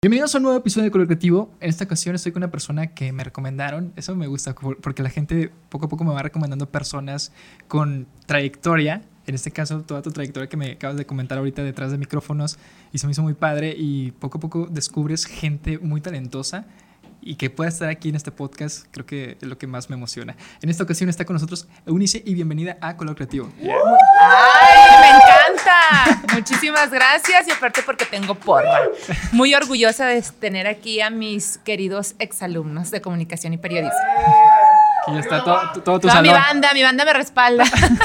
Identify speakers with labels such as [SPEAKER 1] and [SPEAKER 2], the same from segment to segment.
[SPEAKER 1] Bienvenidos a un nuevo episodio de Color Creativo. En esta ocasión estoy con una persona que me recomendaron. Eso me gusta porque la gente poco a poco me va recomendando personas con trayectoria. En este caso, toda tu trayectoria que me acabas de comentar ahorita detrás de micrófonos, y se me hizo muy padre, y poco a poco descubres gente muy talentosa y que pueda estar aquí en este podcast. Creo que es lo que más me emociona. En esta ocasión está con nosotros Eunice, y bienvenida a Color Creativo.
[SPEAKER 2] ¡Ay, me encanta! Muchísimas gracias, y aparte porque tengo porra. Muy orgullosa de tener aquí a mis queridos exalumnos de comunicación y periodismo.
[SPEAKER 1] Aquí ya está todo tu
[SPEAKER 2] Toda
[SPEAKER 1] salón.
[SPEAKER 2] mi banda me respalda.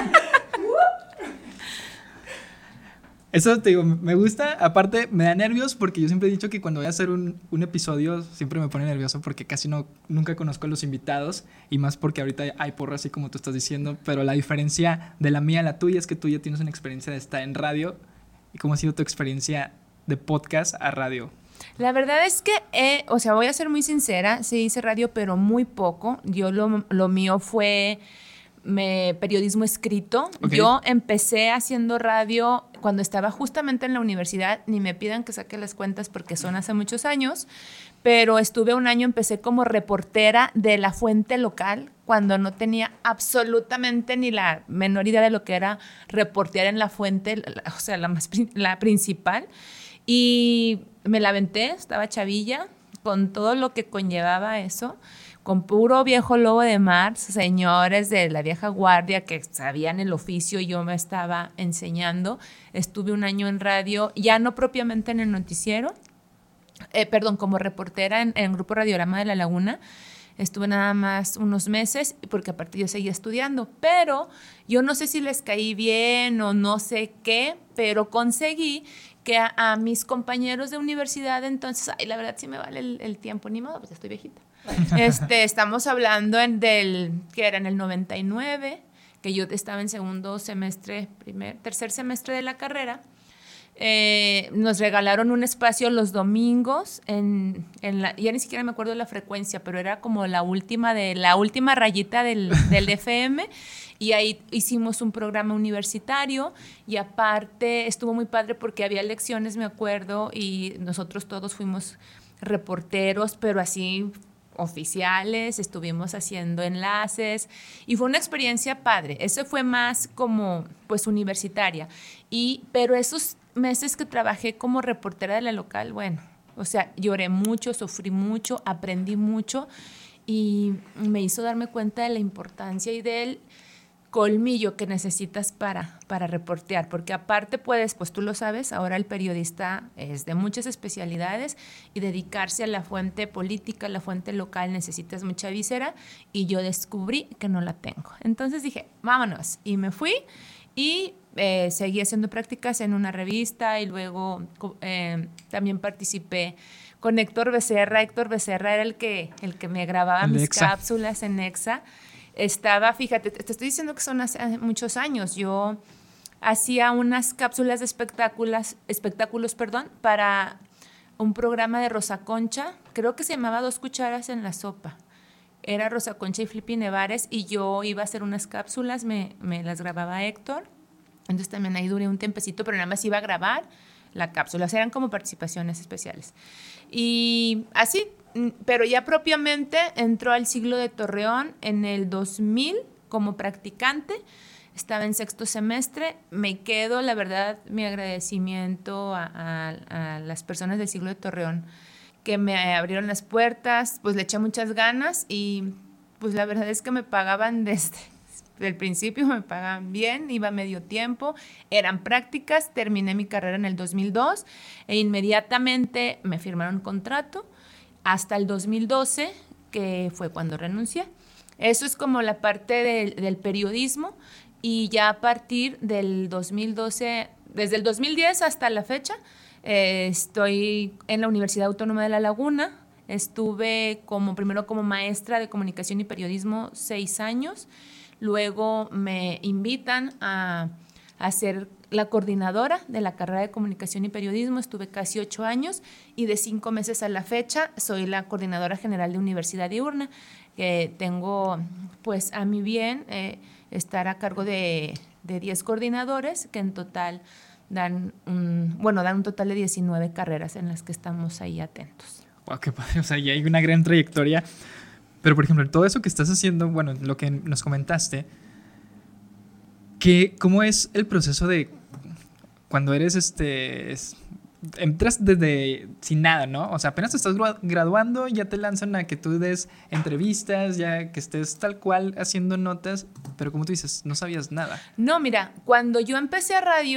[SPEAKER 1] Eso te digo, me gusta. Aparte, me da nervios porque yo siempre he dicho que cuando voy a hacer un episodio siempre me pone nervioso porque nunca conozco a los invitados, y más porque ahorita hay porra, así como tú estás diciendo. Pero la diferencia de la mía a la tuya es que tú ya tienes una experiencia de estar en radio. ¿Y cómo ha sido tu experiencia de podcast a radio?
[SPEAKER 2] La verdad es que, voy a ser muy sincera, sí hice radio, pero muy poco. Yo lo mío fue periodismo escrito. Okay. Yo empecé haciendo radio cuando estaba justamente en la universidad. Ni me pidan que saque las cuentas porque son hace muchos años, pero estuve un año, empecé como reportera de la fuente local, cuando no tenía absolutamente ni la menor idea de lo que era reportear en la fuente, o sea, la principal. Y me la aventé, estaba chavilla, con todo lo que conllevaba eso, con puro viejo lobo de mar, señores de la vieja guardia que sabían el oficio y yo me estaba enseñando. Estuve un año en radio, ya no propiamente en el noticiero, como reportera en Grupo Radiorama de La Laguna. Estuve nada más unos meses porque aparte yo seguía estudiando, pero yo no sé si les caí bien o no sé qué, pero conseguí que a mis compañeros de universidad, entonces, la verdad sí me vale el tiempo, ni modo, pues ya estoy viejita. Estamos hablando que era en el 99, que yo estaba en segundo semestre, tercer semestre de la carrera. Nos regalaron un espacio los domingos ya ni siquiera me acuerdo de la frecuencia, pero era como la última rayita del FM, y ahí hicimos un programa universitario, y aparte estuvo muy padre porque había lecciones, me acuerdo, y nosotros todos fuimos reporteros, pero así oficiales, estuvimos haciendo enlaces y fue una experiencia padre. Eso fue más como pues universitaria, pero esos meses que trabajé como reportera de la local, bueno, o sea, lloré mucho, sufrí mucho, aprendí mucho, y me hizo darme cuenta de la importancia y del colmillo que necesitas para reportear, porque aparte puedes, pues tú lo sabes, ahora el periodista es de muchas especialidades, y dedicarse a la fuente política, a la fuente local, necesitas mucha víscera, y yo descubrí que no la tengo. Entonces dije, vámonos, y me fui, y seguí haciendo prácticas en una revista, y luego también participé con Héctor Becerra. Héctor Becerra era el que me grababa mis cápsulas en Exa. Fíjate, te estoy diciendo que son hace muchos años. Yo hacía unas cápsulas de espectáculos, para un programa de Rosa Concha, creo que se llamaba 2 cucharas en la sopa. Era Rosa Concha y Flippy Nevares, y yo iba a hacer unas cápsulas, me las grababa Héctor. Entonces también ahí duré un tiempecito, pero nada más iba a grabar la cápsula. O sea, eran como participaciones especiales. Y así, pero ya propiamente entró al Siglo de Torreón en el 2000 como practicante. Estaba en sexto semestre. Me quedo, la verdad, mi agradecimiento a las personas del Siglo de Torreón que me abrieron las puertas. Pues le eché muchas ganas, y pues la verdad es que me pagaban desde el principio, me pagaban bien, iba medio tiempo, eran prácticas. Terminé mi carrera en el 2002 e inmediatamente me firmaron contrato hasta el 2012, que fue cuando renuncié. Eso es como la parte del periodismo, y ya a partir del 2012, desde el 2010 hasta la fecha, estoy en la Universidad Autónoma de La Laguna. Estuve primero como maestra de comunicación y periodismo 6 años. Luego me invitan a ser la coordinadora de la carrera de comunicación y periodismo. Estuve casi 8 años, y de 5 meses a la fecha soy la coordinadora general de Universidad Diurna, que tengo pues a mi bien estar a cargo de 10 coordinadores, que en total dan un total de 19 carreras en las que estamos ahí atentos.
[SPEAKER 1] Wow, qué padre. O sea, ya hay una gran trayectoria. Pero, por ejemplo, todo eso que estás haciendo, bueno, lo que nos comentaste, ¿cómo es el proceso de cuando eres entras desde sin nada, ¿no? O sea, apenas te estás graduando, ya te lanzan a que tú des entrevistas, ya que estés tal cual haciendo notas, pero como tú dices, no sabías nada.
[SPEAKER 2] No, mira, cuando yo empecé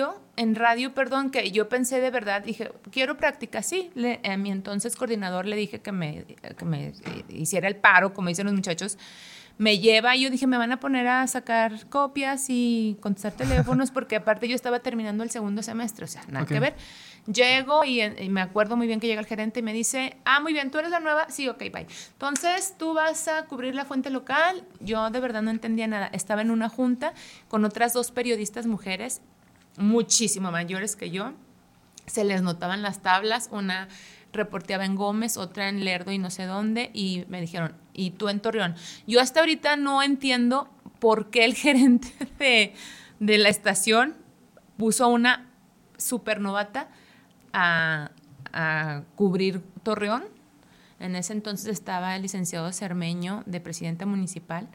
[SPEAKER 2] que yo pensé de verdad, dije, quiero práctica, sí. A mi entonces coordinador le dije que me hiciera el paro, como dicen los muchachos. Me lleva y yo dije, me van a poner a sacar copias y contestar teléfonos, porque aparte yo estaba terminando el segundo semestre, o sea, nada que ver. Llego y me acuerdo muy bien que llega el gerente y me dice, muy bien, ¿tú eres la nueva? Sí, ok, bye. Entonces, tú vas a cubrir la fuente local. Yo de verdad no entendía nada. Estaba en una junta con otras 2 periodistas mujeres, muchísimo mayores que yo. Se les notaban las tablas, una reporteaba en Gómez, otra en Lerdo y no sé dónde, y me dijeron, ¿y tú en Torreón? Yo hasta ahorita no entiendo por qué el gerente de la estación puso a una supernovata a cubrir Torreón. En ese entonces estaba el licenciado Cermeño de presidente municipal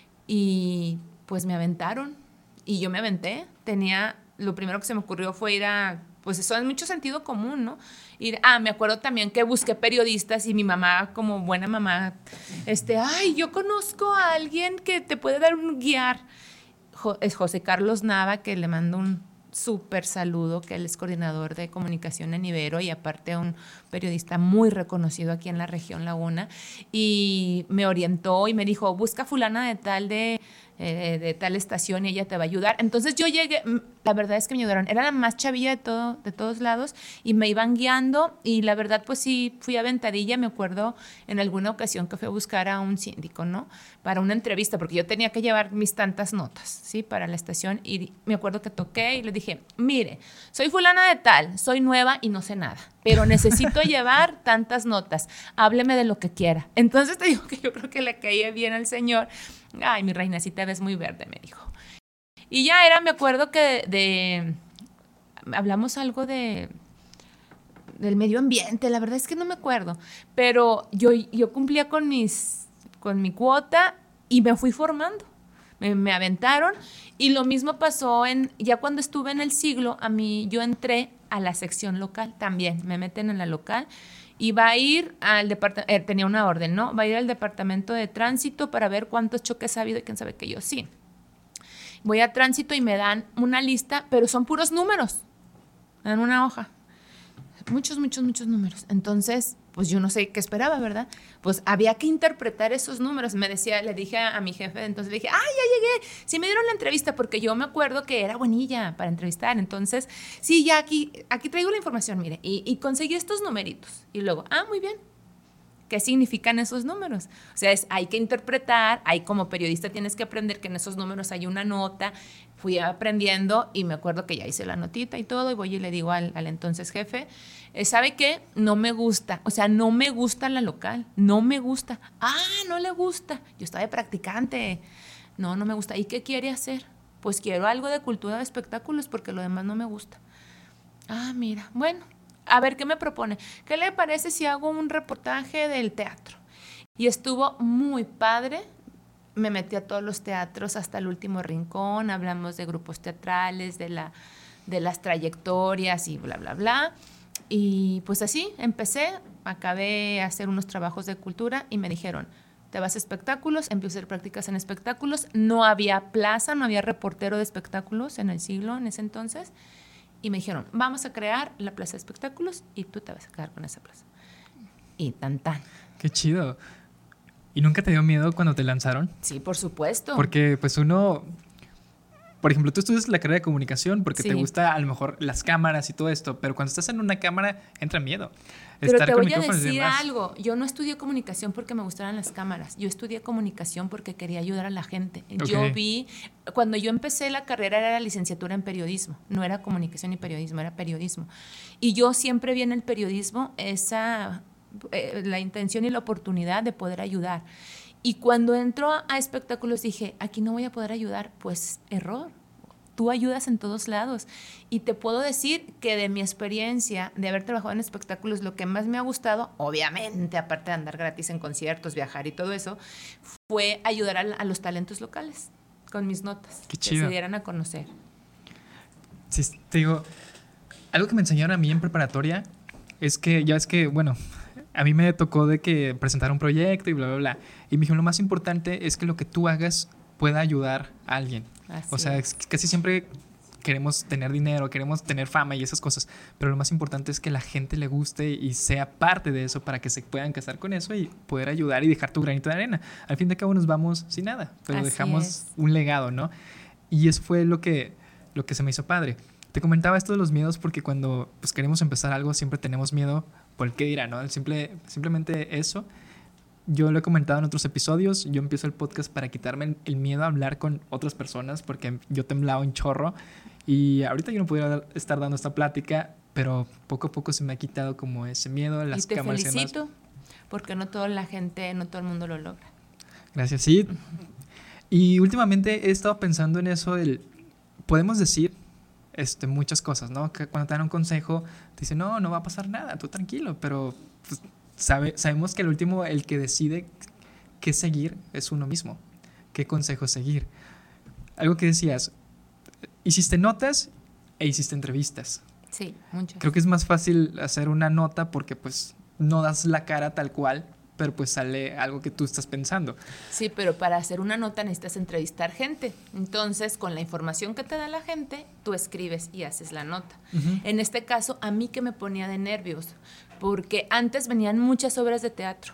[SPEAKER 2] y pues me aventaron y yo me aventé. Lo primero que se me ocurrió fue ir a, pues eso es mucho sentido común, ¿no? Me acuerdo también que busqué periodistas y mi mamá, como buena mamá, yo conozco a alguien que te puede dar un guiar. Es José Carlos Nava, que le mando un súper saludo, que él es coordinador de comunicación en Ibero y aparte un periodista muy reconocido aquí en la región Laguna, y me orientó y me dijo, busca fulana de tal estación y ella te va a ayudar. Entonces yo llegué, la verdad es que me ayudaron, era la más chavilla de todos lados y me iban guiando y la verdad pues sí fui aventadilla. Me acuerdo en alguna ocasión que fui a buscar a un síndico, ¿no? Para una entrevista, porque yo tenía que llevar mis tantas notas, ¿sí? Para la estación, y me acuerdo que toqué y le dije, mire, soy fulana de tal, soy nueva y no sé nada, pero necesito llevar tantas notas, hábleme de lo que quiera. Entonces te digo que yo creo que le caía bien al señor. Ay, mi reina, si te ves muy verde, me dijo. Y ya me acuerdo que hablamos algo del medio ambiente, la verdad es que no me acuerdo, pero yo cumplía con mi cuota y me fui formando. Me aventaron y lo mismo pasó ya cuando estuve en El Siglo. Yo entré a la sección local también, me meten en la local y va a ir al departamento, tenía una orden, ¿no? Va a ir al departamento de tránsito para ver cuántos choques ha habido y quién sabe que yo sí. Voy a tránsito y me dan una lista, pero son puros números. Me dan una hoja. Muchos números. Entonces, pues yo no sé qué esperaba, ¿verdad? Pues había que interpretar esos números. Le dije a mi jefe, entonces le dije, ya llegué. Sí me dieron la entrevista, porque yo me acuerdo que era buenilla para entrevistar. Entonces, sí, ya aquí traigo la información, mire. Y conseguí estos numeritos. Y luego, muy bien. ¿Qué significan esos números? O sea, hay que interpretar, como periodista tienes que aprender que en esos números hay una nota. Fui aprendiendo y me acuerdo que ya hice la notita y todo, y voy y le digo al entonces jefe, ¿sabe qué? No me gusta, no me gusta la local, no me gusta. No le gusta. Yo estaba de practicante. No me gusta. ¿Y qué quiere hacer? Pues quiero algo de cultura de espectáculos porque lo demás no me gusta. Mira, bueno. A ver, ¿qué me propone? ¿Qué le parece si hago un reportaje del teatro? Y estuvo muy padre. Me metí a todos los teatros hasta el último rincón. Hablamos de grupos teatrales, de las trayectorias y bla, bla, bla. Y pues así empecé. Acabé a hacer unos trabajos de cultura y me dijeron, te vas a espectáculos. Empecé a hacer prácticas en espectáculos. No había plaza, no había reportero de espectáculos en El Siglo en ese entonces. Y me dijeron, vamos a crear la plaza de espectáculos y tú te vas a quedar con esa plaza. Y tan.
[SPEAKER 1] Qué chido. ¿Y nunca te dio miedo cuando te lanzaron?
[SPEAKER 2] Sí, por supuesto.
[SPEAKER 1] Porque pues uno, por ejemplo, tú estudias la carrera de comunicación porque te gusta a lo mejor las cámaras y todo esto, pero cuando estás en una cámara entra miedo.
[SPEAKER 2] Pero te voy a decir algo, yo no estudié comunicación porque me gustaran las cámaras, yo estudié comunicación porque quería ayudar a la gente. Okay. Cuando yo empecé la carrera era la licenciatura en periodismo, no era comunicación ni periodismo, era periodismo. Y yo siempre vi en el periodismo la intención y la oportunidad de poder ayudar. Y cuando entro a espectáculos dije, aquí no voy a poder ayudar, pues error. tú ayudas en todos lados. Y te puedo decir que de mi experiencia de haber trabajado en espectáculos, lo que más me ha gustado, obviamente, aparte de andar gratis en conciertos, viajar y todo eso, fue ayudar a los talentos locales con mis notas.
[SPEAKER 1] Qué chido.
[SPEAKER 2] Que se dieran a conocer.
[SPEAKER 1] Sí, te digo, algo que me enseñaron a mí en preparatoria es que, ya ves que, bueno, a mí me tocó de que presentar un proyecto y bla, bla, bla. Y me dijeron, lo más importante es que lo que tú hagas pueda ayudar a alguien.
[SPEAKER 2] Así
[SPEAKER 1] o sea, casi siempre queremos tener dinero, queremos tener fama y esas cosas, pero lo más importante es que la gente le guste y sea parte de eso para que se puedan casar con eso y poder ayudar y dejar tu granito de arena. Al fin de cabo nos vamos sin nada, pero
[SPEAKER 2] Así
[SPEAKER 1] dejamos
[SPEAKER 2] es.
[SPEAKER 1] un legado, ¿no? Y eso fue lo que se me hizo padre. Te comentaba esto de los miedos porque cuando pues, queremos empezar algo siempre tenemos miedo por el qué dirá, ¿no? Simplemente eso. Yo lo he comentado en otros episodios, yo empiezo el podcast para quitarme el miedo a hablar con otras personas porque yo temblaba un chorro y ahorita yo no pudiera estar dando esta plática, pero poco a poco se me ha quitado como ese miedo a las
[SPEAKER 2] y te
[SPEAKER 1] cámaras.
[SPEAKER 2] felicito, porque no toda la gente, no todo el mundo lo logra.
[SPEAKER 1] Gracias, sí. Y últimamente he estado pensando en eso, podemos decir muchas cosas, ¿no? Que cuando te dan un consejo, te dicen, no va a pasar nada, tú tranquilo, pero pues, sabemos que al último el que decide qué seguir es uno mismo, qué consejo seguir. Algo que decías, hiciste notas e hiciste entrevistas.
[SPEAKER 2] Sí, muchas.
[SPEAKER 1] Creo que es más fácil hacer una nota porque pues no das la cara tal cual, pero pues sale algo que tú estás pensando.
[SPEAKER 2] Sí, pero para hacer una nota necesitas entrevistar gente. Entonces, con la información que te da la gente, tú escribes y haces la nota.
[SPEAKER 1] Uh-huh.
[SPEAKER 2] En este caso, a mí que me ponía de nervios, porque antes venían muchas obras de teatro,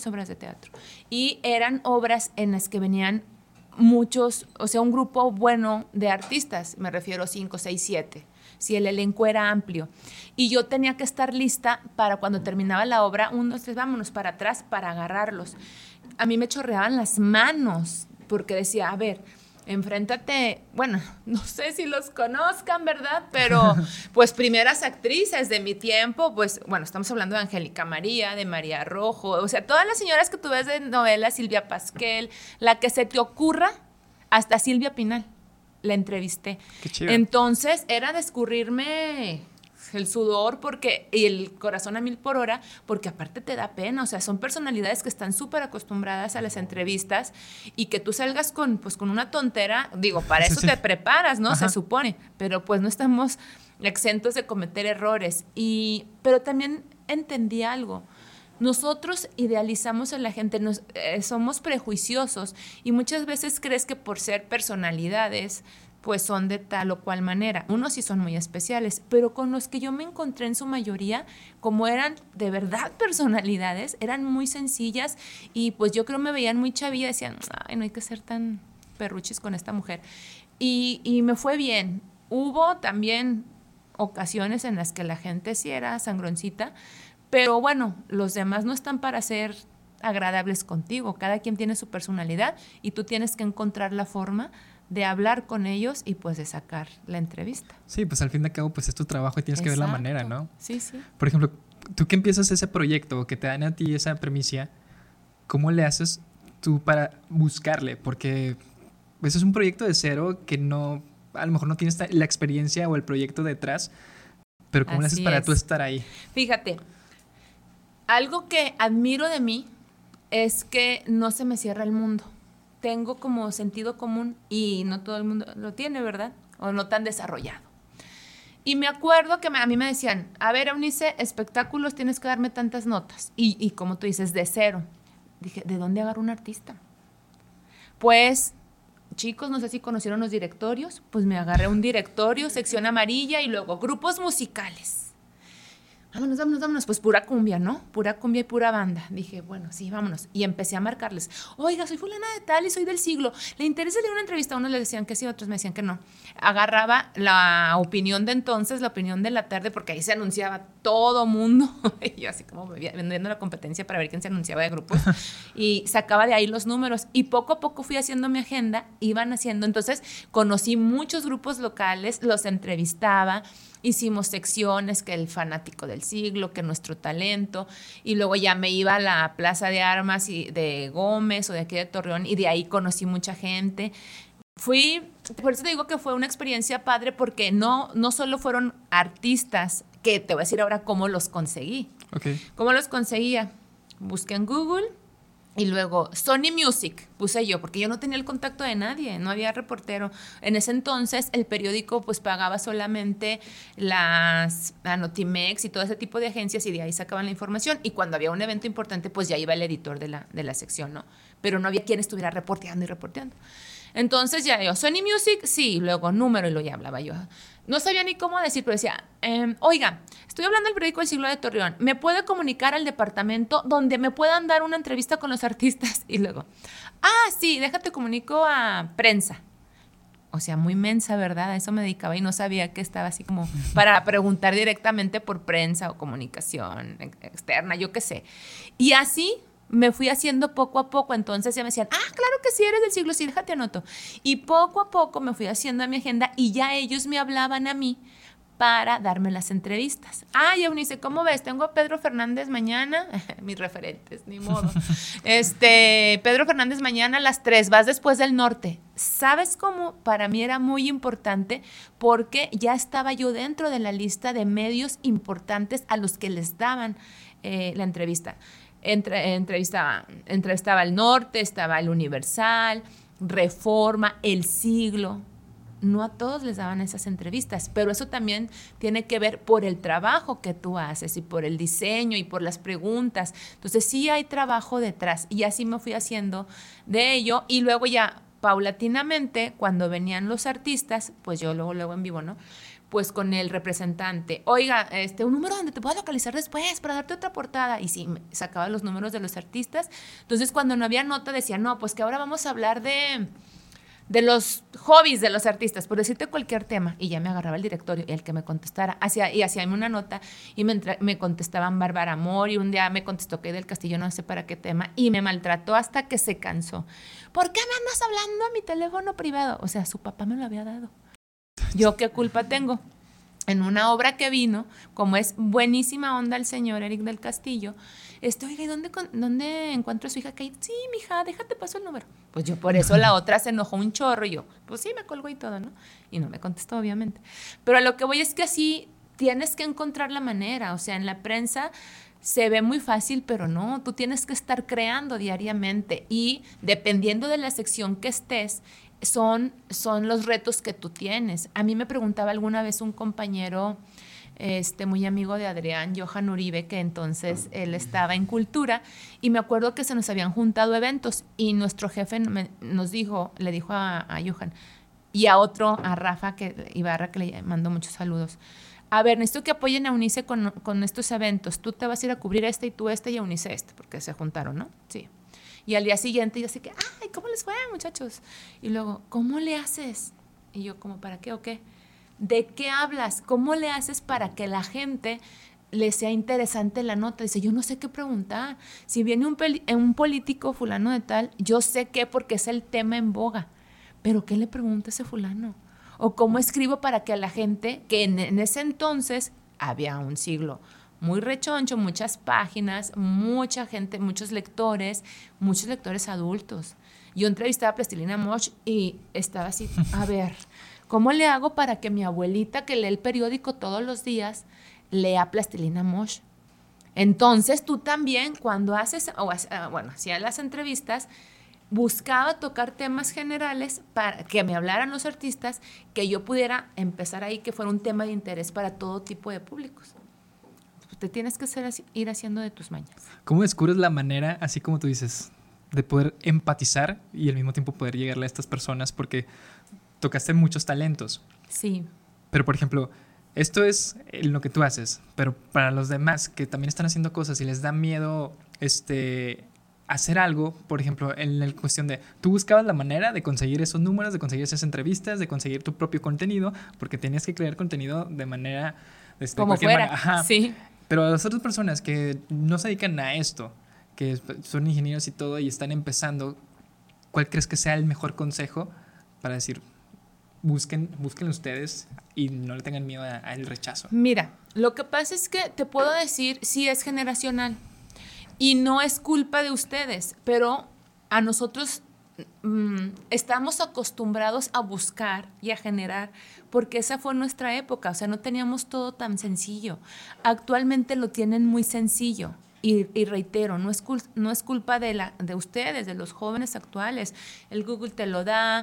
[SPEAKER 2] y eran obras en las que venían muchos, o sea, un grupo bueno de artistas, me refiero 5, 6, 7, si el elenco era amplio. Y yo tenía que estar lista para cuando terminaba la obra, 1, 2, 3, vámonos para atrás para agarrarlos. A mí me chorreaban las manos porque decía, a ver, enfréntate, bueno, no sé si los conozcan, ¿verdad? Pero pues primeras actrices de mi tiempo, pues bueno, estamos hablando de Angélica María, de María Rojo, o sea, todas las señoras que tú ves de novela, Silvia Pasquel, la que se te ocurra, hasta Silvia Pinal, la entrevisté.
[SPEAKER 1] Qué chido.
[SPEAKER 2] Entonces era de escurrirme el sudor y el corazón a 1000 por hora, porque aparte te da pena, o sea, son personalidades que están súper acostumbradas a las entrevistas y que tú salgas con una tontera, digo, para eso te preparas, ¿no?
[SPEAKER 1] Ajá.
[SPEAKER 2] Se supone, pero pues no estamos exentos de cometer errores. Pero también entendí algo. Nosotros idealizamos a la gente, somos prejuiciosos y muchas veces crees que por ser personalidades pues son de tal o cual manera. Unos sí son muy especiales, pero con los que yo me encontré en su mayoría, como eran de verdad personalidades, eran muy sencillas y pues yo creo me veían muy chavilla, decían, ay, no hay que ser tan perruchis con esta mujer. Y me fue bien. Hubo también ocasiones en las que la gente sí era sangroncita, pero bueno, los demás no están para ser agradables contigo. Cada quien tiene su personalidad y tú tienes que encontrar la forma de hablar con ellos y pues de sacar la entrevista.
[SPEAKER 1] Sí, pues al fin de cabo pues es tu trabajo y tienes que ver la manera, ¿no?
[SPEAKER 2] Sí, sí.
[SPEAKER 1] Por ejemplo, tú que empiezas ese proyecto o que te dan a ti esa premisa, ¿cómo le haces tú para buscarle? Porque pues, es un proyecto de cero que no, a lo mejor no tienes la experiencia o el proyecto detrás, pero ¿cómo le haces para tú estar ahí?
[SPEAKER 2] Fíjate, algo que admiro de mí es que no se me cierra el mundo. Tengo como sentido común y no todo el mundo lo tiene, ¿verdad? O no tan desarrollado. Y me acuerdo que a mí me decían, a ver, Eunice, espectáculos tienes que darme tantas notas. Y como tú dices, de cero. Dije, ¿de dónde agarro un artista? Pues, chicos, no sé si conocieron los directorios. Pues me agarré un directorio, sección amarilla y luego grupos musicales. Vámonos, pues pura cumbia, ¿no? Pura cumbia y pura banda. Dije, bueno, sí, vámonos. Y empecé a marcarles, oiga, soy fulana de tal y soy del siglo. ¿Le interesa leer una entrevista? Unos le decían que sí, otros me decían que no. Agarraba la opinión de entonces, la opinión de la tarde, porque ahí se anunciaba todo mundo. Y yo así como vendiendo la competencia para ver quién se anunciaba de grupos. Y sacaba de ahí los números. Y poco a poco fui haciendo mi agenda, iban haciendo. Entonces conocí muchos grupos locales, los entrevistaba. Hicimos secciones, que el fanático del siglo, que nuestro talento, y luego ya me iba a la Plaza de Armas de Gómez o de aquí de Torreón, y de ahí conocí mucha gente. Fui por eso te digo que fue una experiencia padre, porque no solo fueron artistas, que te voy a decir ahora cómo los conseguí.
[SPEAKER 1] Okay.
[SPEAKER 2] ¿Cómo los conseguía? Busqué en Google y luego Sony Music puse yo, porque yo no tenía el contacto de nadie, no había reportero. En ese entonces el periódico pues pagaba solamente a Notimex y todo ese tipo de agencias, y de ahí sacaban la información, y cuando había un evento importante pues ya iba el editor de la sección, ¿no? Pero no había quien estuviera reporteando. Entonces ya yo, Sony Music, sí, luego número, y luego ya hablaba yo. No sabía ni cómo decir, pero decía, oiga, estoy hablando del periódico El Siglo de Torreón, ¿me puede comunicar al departamento donde me puedan dar una entrevista con los artistas? Y luego, sí, déjate comunico a prensa. O sea, muy mensa, ¿verdad? A eso me dedicaba y no sabía que estaba así como para preguntar directamente por prensa o comunicación externa, yo qué sé. Y así me fui haciendo poco a poco. Entonces ya me decían, claro que sí, eres del Siglo, sí, déjate anoto. Y poco a poco me fui haciendo a mi agenda, y ya ellos me hablaban a mí para darme las entrevistas. Eunice, ¿cómo ves? Tengo a Pedro Fernández mañana, mis referentes, ni modo. Pedro Fernández mañana a las 3, vas después del Norte. ¿Sabes cómo? Para mí era muy importante, porque ya estaba yo dentro de la lista de medios importantes a los que les daban la entrevista. Entrevistaba El Norte, estaba El Universal, Reforma, El Siglo. No a todos les daban esas entrevistas, pero eso también tiene que ver por el trabajo que tú haces y por el diseño y por las preguntas. Entonces sí hay trabajo detrás, y así me fui haciendo de ello. Y luego ya paulatinamente, cuando venían los artistas, pues yo luego en vivo, ¿no? Pues con el representante, oiga, un número donde te pueda localizar después para darte otra portada. Y sí, me sacaba los números de los artistas. Entonces, cuando no había nota, decía, no, pues que ahora vamos a hablar de los hobbies de los artistas, por decirte cualquier tema. Y ya me agarraba el directorio, y el que me contestara, hacía una nota, y me contestaban Bárbara Amor, y un día me contestó Kay del Castillo, no sé para qué tema, y me maltrató hasta que se cansó. ¿Por qué me andas hablando a mi teléfono privado? O sea, su papá me lo había dado. ¿Yo qué culpa tengo? En una obra que vino, como es buenísima onda el señor Eric del Castillo, oiga, ¿y dónde encuentro a su hija Kate? Sí, mija, déjate paso el número. Pues yo por eso la otra se enojó un chorro, y yo, pues sí, me colgó y todo, ¿no? Y no me contestó, obviamente. Pero a lo que voy es que así tienes que encontrar la manera. O sea, en la prensa se ve muy fácil, pero no, tú tienes que estar creando diariamente, y dependiendo de la sección que estés, son los retos que tú tienes. A mí me preguntaba alguna vez un compañero muy amigo de Adrián, Johan Uribe, que entonces él estaba en Cultura, y me acuerdo que se nos habían juntado eventos, y nuestro jefe le dijo a Johan y a Rafa Ibarra, que le mandó muchos saludos: a ver, necesito que apoyen a Eunice con estos eventos. Tú te vas a ir a cubrir y tú y Eunice porque se juntaron, ¿no? Sí. Y al día siguiente yo sé que, ¿cómo les fue, muchachos? Y luego, ¿cómo le haces? Y yo, ¿cómo para qué o qué? ¿De qué hablas? ¿Cómo le haces para que la gente le sea interesante la nota? Dice, yo no sé qué preguntar. Si viene un político fulano de tal, yo sé qué, porque es el tema en boga. Pero ¿qué le pregunta ese fulano? O ¿cómo escribo para que a la gente, que en ese entonces había un siglo muy rechoncho, muchas páginas, mucha gente, muchos lectores adultos? Yo entrevistaba a Plastilina Mosh y estaba así, a ver, ¿cómo le hago para que mi abuelita, que lee el periódico todos los días, lea Plastilina Mosh? Entonces tú también, cuando hacías las entrevistas, buscaba tocar temas generales para que me hablaran los artistas, que yo pudiera empezar ahí, que fuera un tema de interés para todo tipo de públicos. Te tienes que ir haciendo de tus mañas.
[SPEAKER 1] ¿Cómo descubres la manera, así como tú dices, de poder empatizar y al mismo tiempo poder llegarle a estas personas? Porque tocaste muchos talentos.
[SPEAKER 2] Sí.
[SPEAKER 1] Pero, por ejemplo, esto es lo que tú haces, pero para los demás que también están haciendo cosas y les da miedo hacer algo, por ejemplo, en la cuestión de tú buscabas la manera de conseguir esos números, de conseguir esas entrevistas, de conseguir tu propio contenido, porque tenías que crear contenido de manera...
[SPEAKER 2] como fuera, sí.
[SPEAKER 1] Pero a las otras personas que no se dedican a esto, que son ingenieros y todo y están empezando, ¿cuál crees que sea el mejor consejo para decir, busquen ustedes y no le tengan miedo al rechazo?
[SPEAKER 2] Mira, lo que pasa es que te puedo decir, sí es generacional y no es culpa de ustedes, pero a nosotros estamos acostumbrados a buscar y a generar, porque esa fue nuestra época, o sea, no teníamos todo tan sencillo. Actualmente lo tienen muy sencillo. Y reitero, no es culpa de ustedes, de los jóvenes actuales. El Google te lo da,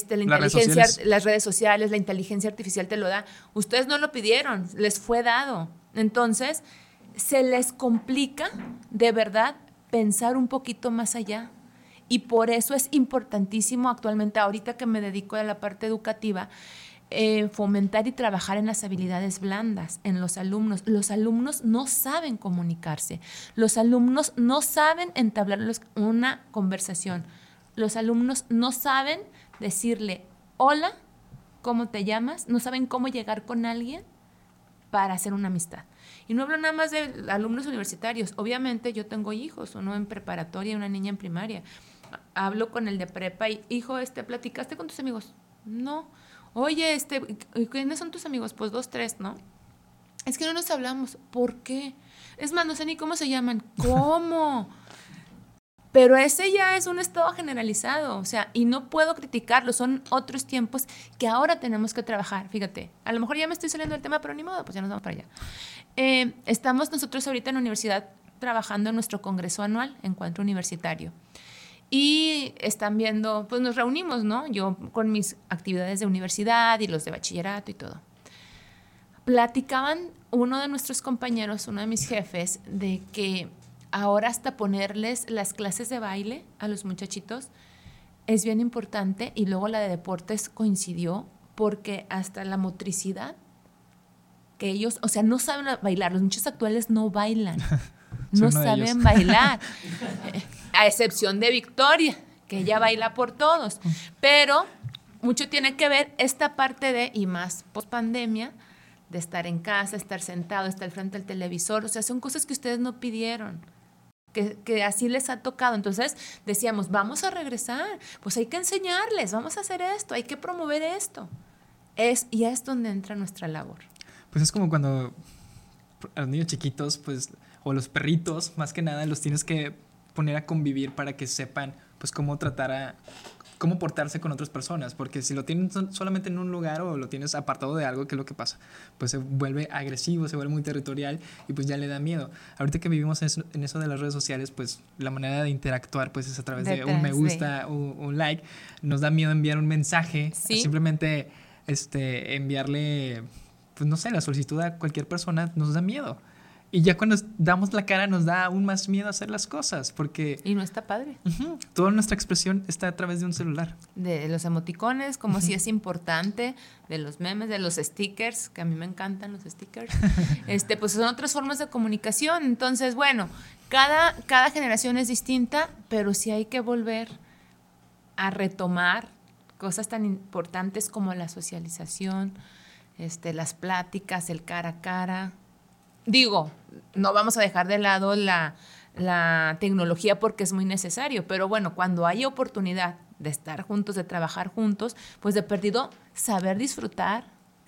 [SPEAKER 2] las redes sociales, la inteligencia artificial te lo da. Ustedes no lo pidieron, les fue dado. Entonces, se les complica de verdad pensar un poquito más allá. Y por eso es importantísimo actualmente, ahorita que me dedico a la parte educativa, fomentar y trabajar en las habilidades blandas en los alumnos. Los alumnos no saben comunicarse. Los alumnos no saben entablar una conversación. Los alumnos no saben decirle, hola, ¿cómo te llamas? No saben cómo llegar con alguien para hacer una amistad. Y no hablo nada más de alumnos universitarios. Obviamente yo tengo hijos, uno en preparatoria y una niña en primaria. Hablo con el de prepa y, hijo, ¿platicaste con tus amigos? No. Oye, ¿quiénes son tus amigos? Pues 2, 3, ¿no? Es que no nos hablamos. ¿Por qué? Es más, no sé ni cómo se llaman. ¿Cómo? Pero ese ya es un estado generalizado, o sea, y no puedo criticarlo, son otros tiempos que ahora tenemos que trabajar. Fíjate, a lo mejor ya me estoy saliendo del tema, pero ni modo, pues ya nos vamos para allá. Estamos nosotros ahorita en la universidad trabajando en nuestro congreso anual, Encuentro Universitario. Y están viendo, pues nos reunimos, ¿no? Yo con mis actividades de universidad y los de bachillerato y todo. Platicaban uno de nuestros compañeros, uno de mis jefes, de que ahora hasta ponerles las clases de baile a los muchachitos es bien importante, y luego la de deportes coincidió porque hasta la motricidad, que ellos, o sea, no saben bailar, los muchachos actuales no bailan. No saben bailar, a excepción de Victoria, que ella baila por todos. Pero mucho tiene que ver esta parte de, y más post pandemia, de estar en casa, estar sentado, estar frente al televisor. O sea, son cosas que ustedes no pidieron, que así les ha tocado. Entonces decíamos, vamos a regresar, pues hay que enseñarles, vamos a hacer esto, hay que promover esto. Y es donde entra nuestra labor.
[SPEAKER 1] Pues es como cuando a los niños chiquitos, pues, o los perritos, más que nada, los tienes que poner a convivir para que sepan, pues, cómo portarse con otras personas, porque si lo tienen solamente en un lugar o lo tienes apartado de algo, ¿qué es lo que pasa? Pues se vuelve agresivo, se vuelve muy territorial y pues ya le da miedo. Ahorita que vivimos en eso de las redes sociales, pues la manera de interactuar pues es a través de un me gusta, un like. Nos da miedo enviar un mensaje, ¿sí? Simplemente enviarle, pues no sé, la solicitud a cualquier persona nos da miedo. Y ya cuando damos la cara nos da aún más miedo hacer las cosas, porque...
[SPEAKER 2] Y no está padre.
[SPEAKER 1] Toda nuestra expresión está a través de un celular.
[SPEAKER 2] De los emoticones, como si es importante, de los memes, de los stickers, que a mí me encantan los stickers. Pues son otras formas de comunicación. Entonces, bueno, cada generación es distinta, pero sí hay que volver a retomar cosas tan importantes como la socialización, las pláticas, el cara a cara. Digo, no vamos a dejar de lado la tecnología porque es muy necesario, pero bueno, cuando hay oportunidad de estar juntos, de trabajar juntos, pues de perdido saber disfrutar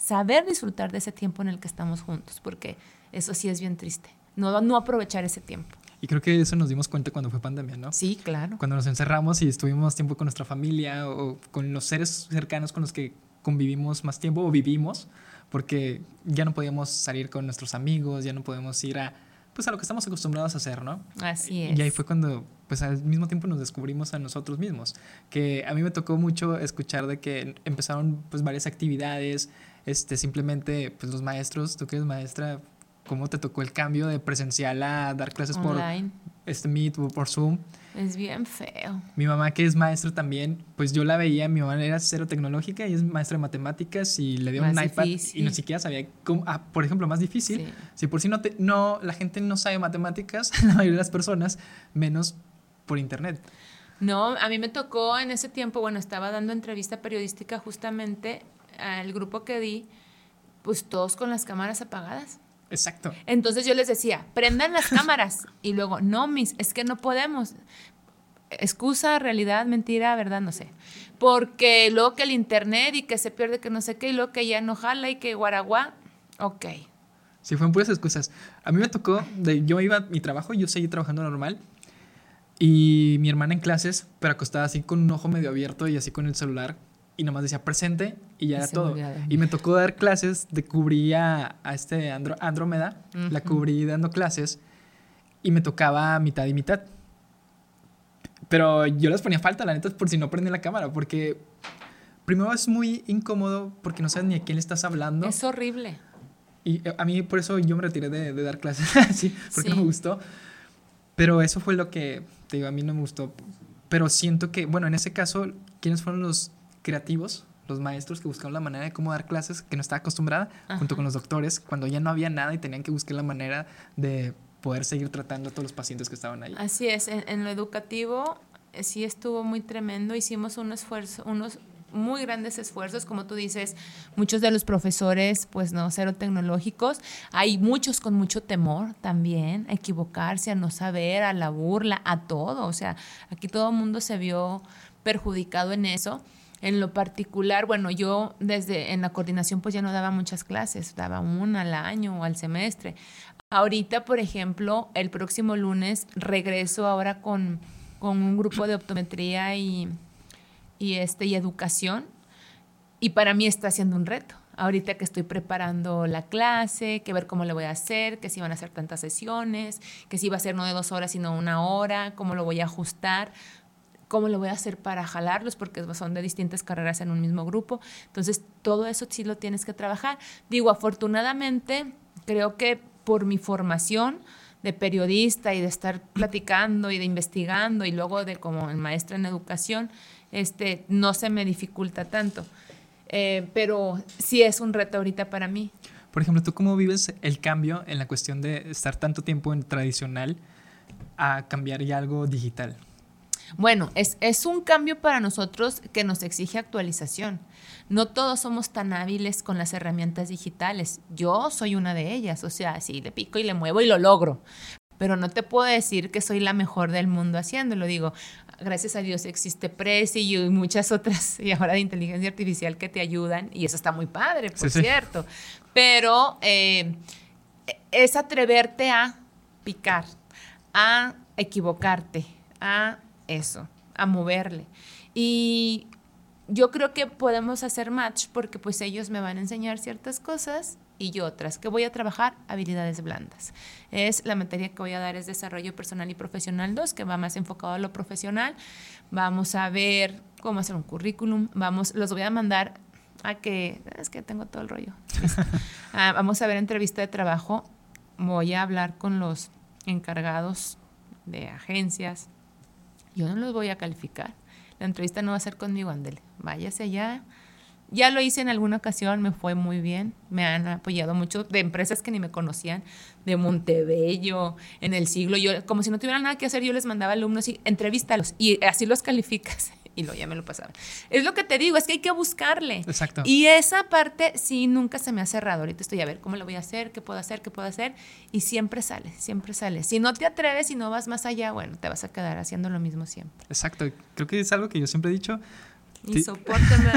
[SPEAKER 2] de ese tiempo en el que estamos juntos, porque eso sí es bien triste, no aprovechar ese tiempo.
[SPEAKER 1] Y creo que eso nos dimos cuenta cuando fue pandemia, ¿no?
[SPEAKER 2] Sí, claro.
[SPEAKER 1] Cuando nos encerramos y estuvimos tiempo con nuestra familia o con los seres cercanos con los que convivimos más tiempo o vivimos, porque ya no podíamos salir con nuestros amigos, ya no podemos ir a lo que estamos acostumbrados a hacer, ¿no?
[SPEAKER 2] Así es.
[SPEAKER 1] Y ahí fue cuando, pues al mismo tiempo nos descubrimos a nosotros mismos, que a mí me tocó mucho escuchar de que empezaron pues varias actividades, simplemente pues los maestros, tú que eres maestra, ¿cómo te tocó el cambio de presencial a dar clases
[SPEAKER 2] online,
[SPEAKER 1] por Meet o por Zoom?
[SPEAKER 2] Es bien feo.
[SPEAKER 1] Mi mamá, que es maestra también, pues yo la veía, mi mamá era cero tecnológica y es maestra de matemáticas y le dio un iPad y ni siquiera sabía cómo, por ejemplo, más difícil. Sí. Si por sí la gente no sabe matemáticas, la mayoría de las personas, menos por internet.
[SPEAKER 2] No, a mí me tocó en ese tiempo, bueno, estaba dando entrevista periodística justamente al grupo que di, pues todos con las cámaras apagadas.
[SPEAKER 1] Exacto.
[SPEAKER 2] Entonces yo les decía, prendan las cámaras. Y luego, no, es que no podemos. Excusa, realidad, mentira, verdad, no sé. Porque luego que el internet y que se pierde que no sé qué, y luego que ya no jala y que guaraguá. Ok.
[SPEAKER 1] Sí, fueron puras excusas. A mí me tocó, yo iba a mi trabajo, yo seguí trabajando normal. Y mi hermana en clases, pero acostada así con un ojo medio abierto y así con el celular. Y nomás decía presente y ya era todo. Y me tocó dar clases, cubrí a este Andrómeda, la cubrí dando clases y me tocaba mitad y mitad. Pero yo les ponía falta, la neta, por si no prendía la cámara, porque primero es muy incómodo porque no sabes ni a quién le estás hablando.
[SPEAKER 2] Es horrible.
[SPEAKER 1] Y a mí por eso yo me retiré de dar clases, sí, porque no me gustó. Pero eso fue lo que, te digo, a mí no me gustó. Pero siento que, bueno, en ese caso, ¿quiénes fueron los creativos? Los maestros que buscaron la manera de cómo dar clases que no estaba acostumbrada, junto con los doctores, cuando ya no había nada y tenían que buscar la manera de poder seguir tratando a todos los pacientes que estaban ahí.
[SPEAKER 2] Así es, en lo educativo sí estuvo muy tremendo, hicimos unos muy grandes esfuerzos, como tú dices, muchos de los profesores, pues no, cero tecnológicos, hay muchos con mucho temor también, a equivocarse, a no saber, a la burla, a todo, o sea, aquí todo el mundo se vio perjudicado en eso. En lo particular, bueno, yo en la coordinación pues ya no daba muchas clases, daba una al año o al semestre. Ahorita, por ejemplo, el próximo lunes regreso ahora con un grupo de optometría y educación, y para mí está siendo un reto. Ahorita que estoy preparando la clase, que ver cómo le voy a hacer, que si van a hacer tantas sesiones, que si va a ser no de 2 horas sino 1 hora, cómo lo voy a ajustar, cómo lo voy a hacer para jalarlos, porque son de distintas carreras en un mismo grupo. Entonces, todo eso sí lo tienes que trabajar. Digo, afortunadamente, creo que por mi formación de periodista y de estar platicando y de investigando y luego de como maestra en educación, no se me dificulta tanto. Pero sí es un reto ahorita para mí.
[SPEAKER 1] Por ejemplo, ¿tú cómo vives el cambio en la cuestión de estar tanto tiempo en tradicional a cambiar ya algo digital?
[SPEAKER 2] Bueno, es un cambio para nosotros que nos exige actualización. No todos somos tan hábiles con las herramientas digitales. Yo soy una de ellas, o sea, sí, le pico y le muevo y lo logro. Pero no te puedo decir que soy la mejor del mundo haciéndolo. Digo, gracias a Dios existe Prezi y muchas otras, y ahora de inteligencia artificial que te ayudan, y eso está muy padre, por cierto. Pero es atreverte a picar, a equivocarte, a eso, a moverle. Y yo creo que podemos hacer match porque pues ellos me van a enseñar ciertas cosas y yo otras. ¿Qué voy a trabajar? Habilidades blandas. La materia que voy a dar es Desarrollo Personal y Profesional 2, que va más enfocado a lo profesional. Vamos a ver cómo hacer un currículum. Los voy a mandar es que tengo todo el rollo. Vamos a ver entrevista de trabajo. Voy a hablar con los encargados de agencias. Yo no los voy a calificar. La entrevista no va a ser conmigo, ándele. Váyase allá. Ya lo hice en alguna ocasión, me fue muy bien. Me han apoyado mucho de empresas que ni me conocían, de Montebello, en El Siglo. Yo, como si no tuvieran nada que hacer, yo les mandaba alumnos y entrevístalos. Y así los calificas. Y luego ya me lo pasaban. Es lo que te digo, es que hay que buscarle.
[SPEAKER 1] Exacto.
[SPEAKER 2] Y esa parte sí nunca se me ha cerrado. Ahorita estoy a ver cómo lo voy a hacer, qué puedo hacer, qué puedo hacer. Y siempre sale, siempre sale. Si no te atreves y no vas más allá, bueno, te vas a quedar haciendo lo mismo siempre.
[SPEAKER 1] Exacto. Creo que es algo que yo siempre he dicho.
[SPEAKER 2] Insopórtame.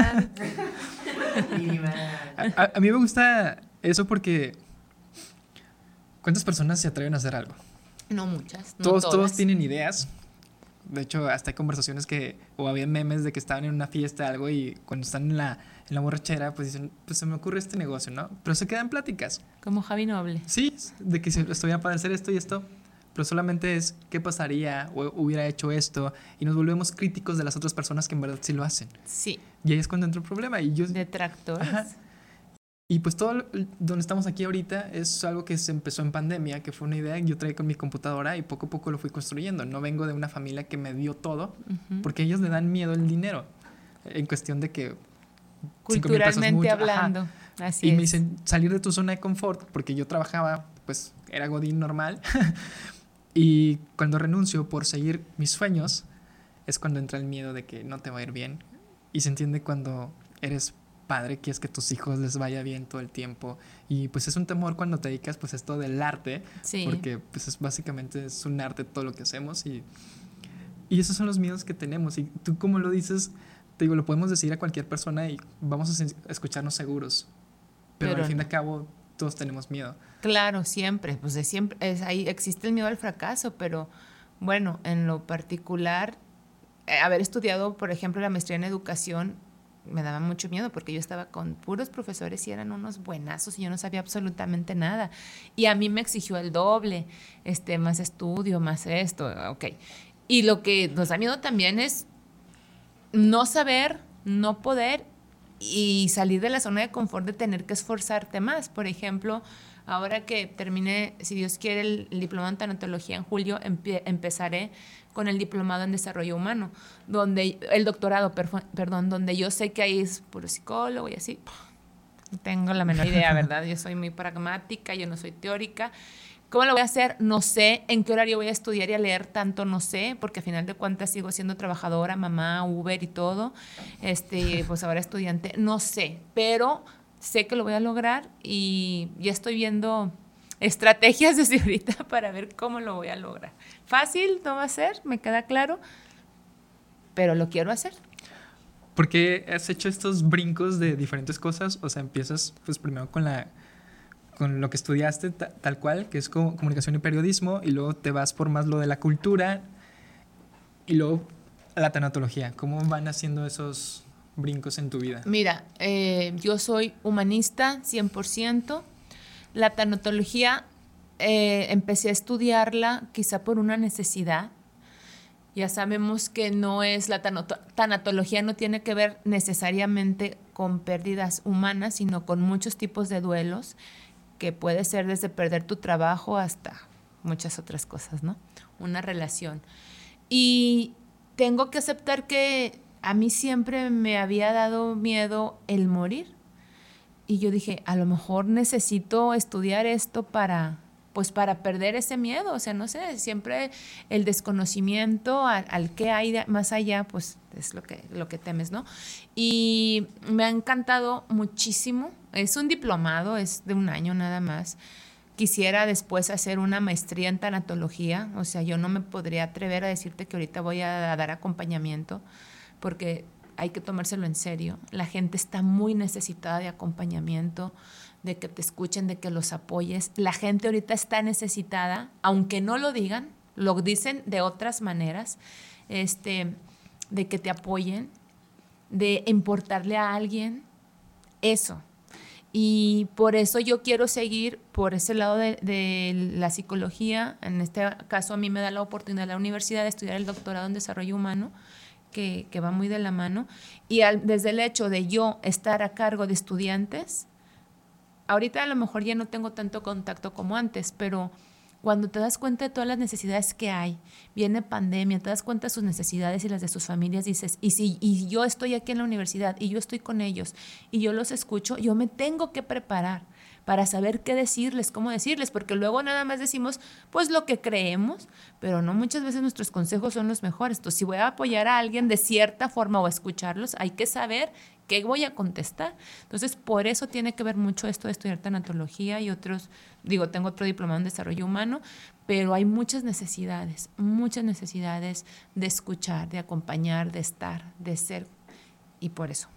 [SPEAKER 1] A mí me gusta eso porque ¿cuántas personas se atreven a hacer algo?
[SPEAKER 2] No muchas. No
[SPEAKER 1] todos tienen ideas. De hecho, hasta hay conversaciones o había memes de que estaban en una fiesta o algo y cuando están en la borrachera, pues dicen, pues se me ocurre este negocio, ¿no? Pero se quedan pláticas.
[SPEAKER 2] Como Javi Noble.
[SPEAKER 1] Sí, de que estoy para hacer esto y esto, pero solamente es qué pasaría o hubiera hecho esto y nos volvemos críticos de las otras personas que en verdad sí lo hacen.
[SPEAKER 2] Sí.
[SPEAKER 1] Y ahí es cuando entra el problema.
[SPEAKER 2] Detractores.
[SPEAKER 1] Ajá. Y pues todo donde estamos aquí ahorita es algo que se empezó en pandemia, que fue una idea que yo traía con mi computadora y poco a poco lo fui construyendo. No vengo de una familia que me dio todo, porque a ellos le dan miedo el dinero, en cuestión de que
[SPEAKER 2] culturalmente hablando. Así
[SPEAKER 1] y me dicen salir de tu zona de confort, porque yo trabajaba, pues era godín normal, y cuando renuncio por seguir mis sueños, es cuando entra el miedo de que no te va a ir bien, y se entiende cuando eres padre, quieres que tus hijos les vaya bien todo el tiempo, y pues es un temor cuando te dedicas pues esto del arte,
[SPEAKER 2] sí.
[SPEAKER 1] Porque pues básicamente es un arte todo lo que hacemos, y esos son los miedos que tenemos, y tú como lo dices, te digo, lo podemos decir a cualquier persona y vamos a escucharnos seguros, pero al fin y al cabo todos tenemos miedo.
[SPEAKER 2] Claro, siempre, pues ahí existe el miedo al fracaso, pero Bueno, en lo particular, haber estudiado, por ejemplo, la maestría en educación, me daba mucho miedo porque yo estaba con puros profesores y eran unos buenazos y yo no sabía absolutamente nada. Y a mí me exigió el doble, más estudio, más esto, ok. Y lo que nos da miedo también es no saber, no poder y salir de la zona de confort de tener que esforzarte más. Por ejemplo, ahora que termine, si Dios quiere, el diplomado en tanatología en julio, empezaré con el diplomado en desarrollo humano, donde el doctorado, perdón, donde yo sé que ahí es puro psicólogo y así. No tengo la menor idea, ¿verdad? Yo soy muy pragmática, yo no soy teórica. ¿Cómo lo voy a hacer? No sé. ¿En qué horario voy a estudiar y a leer tanto? No sé, porque a final de cuentas sigo siendo trabajadora, mamá, Uber y todo. Pues ahora estudiante. No sé, pero sé que lo voy a lograr y ya estoy viendo estrategias desde ahorita para ver cómo lo voy a lograr. Fácil no va a ser, me queda claro, pero lo quiero hacer.
[SPEAKER 1] ¿Por qué has hecho estos brincos de diferentes cosas? O sea, empiezas pues primero con lo que estudiaste tal cual, que es comunicación y periodismo, y luego te vas por más lo de la cultura, y luego a la tanatología. ¿Cómo van haciendo esos brincos en tu vida?
[SPEAKER 2] Mira, yo soy humanista 100%. La tanatología empecé a estudiarla quizá por una necesidad. Ya sabemos que no es la tanatología, no tiene que ver necesariamente con pérdidas humanas, sino con muchos tipos de duelos, que puede ser desde perder tu trabajo hasta muchas otras cosas, ¿no? Una relación. Y tengo que aceptar que a mí siempre me había dado miedo el morir. Y yo dije, a lo mejor necesito estudiar esto pues para perder ese miedo. O sea, no sé, siempre el desconocimiento al que hay más allá, pues es lo que temes, ¿no? Y me ha encantado muchísimo. Es un diplomado, es de 1 año nada más. Quisiera después hacer una maestría en tanatología. O sea, yo no me podría atrever a decirte que ahorita voy a dar acompañamiento porque hay que tomárselo en serio. La gente está muy necesitada de acompañamiento, de que te escuchen, de que los apoyes. La gente ahorita está necesitada, aunque no lo digan, lo dicen de otras maneras, de que te apoyen, de importarle a alguien, eso. Y por eso yo quiero seguir por ese lado de la psicología. En este caso a mí me da la oportunidad la universidad de estudiar el doctorado en desarrollo humano, que va muy de la mano. Y desde el hecho de yo estar a cargo de estudiantes, ahorita a lo mejor ya no tengo tanto contacto como antes, pero cuando te das cuenta de todas las necesidades que hay, viene pandemia, te das cuenta de sus necesidades y las de sus familias, dices, y yo estoy aquí en la universidad y yo estoy con ellos y yo los escucho, yo me tengo que preparar para saber qué decirles, cómo decirles, porque luego nada más decimos pues lo que creemos, pero no muchas veces nuestros consejos son los mejores. Entonces, si voy a apoyar a alguien de cierta forma o a escucharlos, hay que saber qué voy a contestar. Entonces, por eso tiene que ver mucho esto de estudiar tanatología y otros, tengo otro diplomado en desarrollo humano, pero hay muchas necesidades de escuchar, de acompañar, de estar, de ser, y por eso.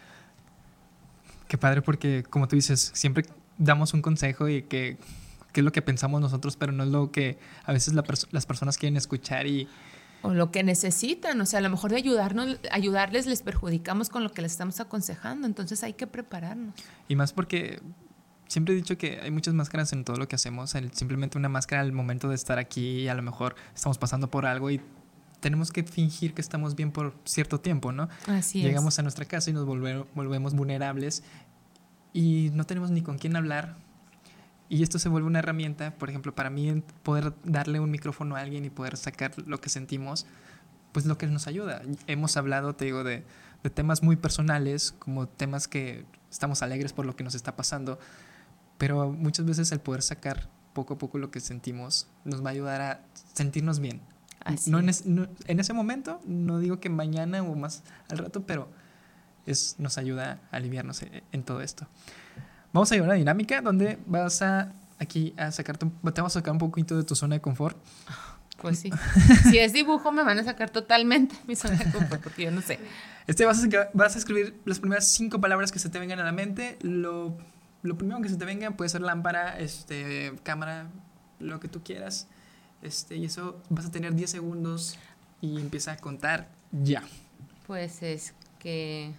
[SPEAKER 1] Qué padre, porque como tú dices, siempre damos un consejo y que es lo que pensamos nosotros, pero no es lo que a veces las personas quieren escuchar
[SPEAKER 2] o lo que necesitan. O sea, a lo mejor de ayudarles les perjudicamos con lo que les estamos aconsejando. Entonces hay que prepararnos.
[SPEAKER 1] Y más porque siempre he dicho que hay muchas máscaras en todo lo que hacemos. Simplemente una máscara al momento de estar aquí, a lo mejor estamos pasando por algo y tenemos que fingir que estamos bien por cierto tiempo, ¿no?
[SPEAKER 2] Así
[SPEAKER 1] Llegamos
[SPEAKER 2] es.
[SPEAKER 1] a nuestra casa y nos volvemos vulnerables y no tenemos ni con quién hablar. Y esto se vuelve una herramienta, por ejemplo, para mí, poder darle un micrófono a alguien y poder sacar lo que sentimos, pues lo que nos ayuda. Hemos hablado, te digo, de temas muy personales, como temas que estamos alegres por lo que nos está pasando, pero muchas veces el poder sacar poco a poco lo que sentimos nos va a ayudar a sentirnos bien.
[SPEAKER 2] Así
[SPEAKER 1] En ese momento, no digo que mañana o más al rato, pero nos ayuda a aliviarnos en todo esto. Vamos a ir a una dinámica donde te vamos a sacar un poquito de tu zona de confort.
[SPEAKER 2] Pues sí. Si es dibujo, me van a sacar totalmente mi zona de confort, porque yo no sé.
[SPEAKER 1] Vas a escribir las primeras 5 palabras que se te vengan a la mente. Lo primero que se te venga puede ser lámpara, cámara, lo que tú quieras. Y eso vas a tener 10 segundos y empieza a contar ya.
[SPEAKER 2] Pues es que...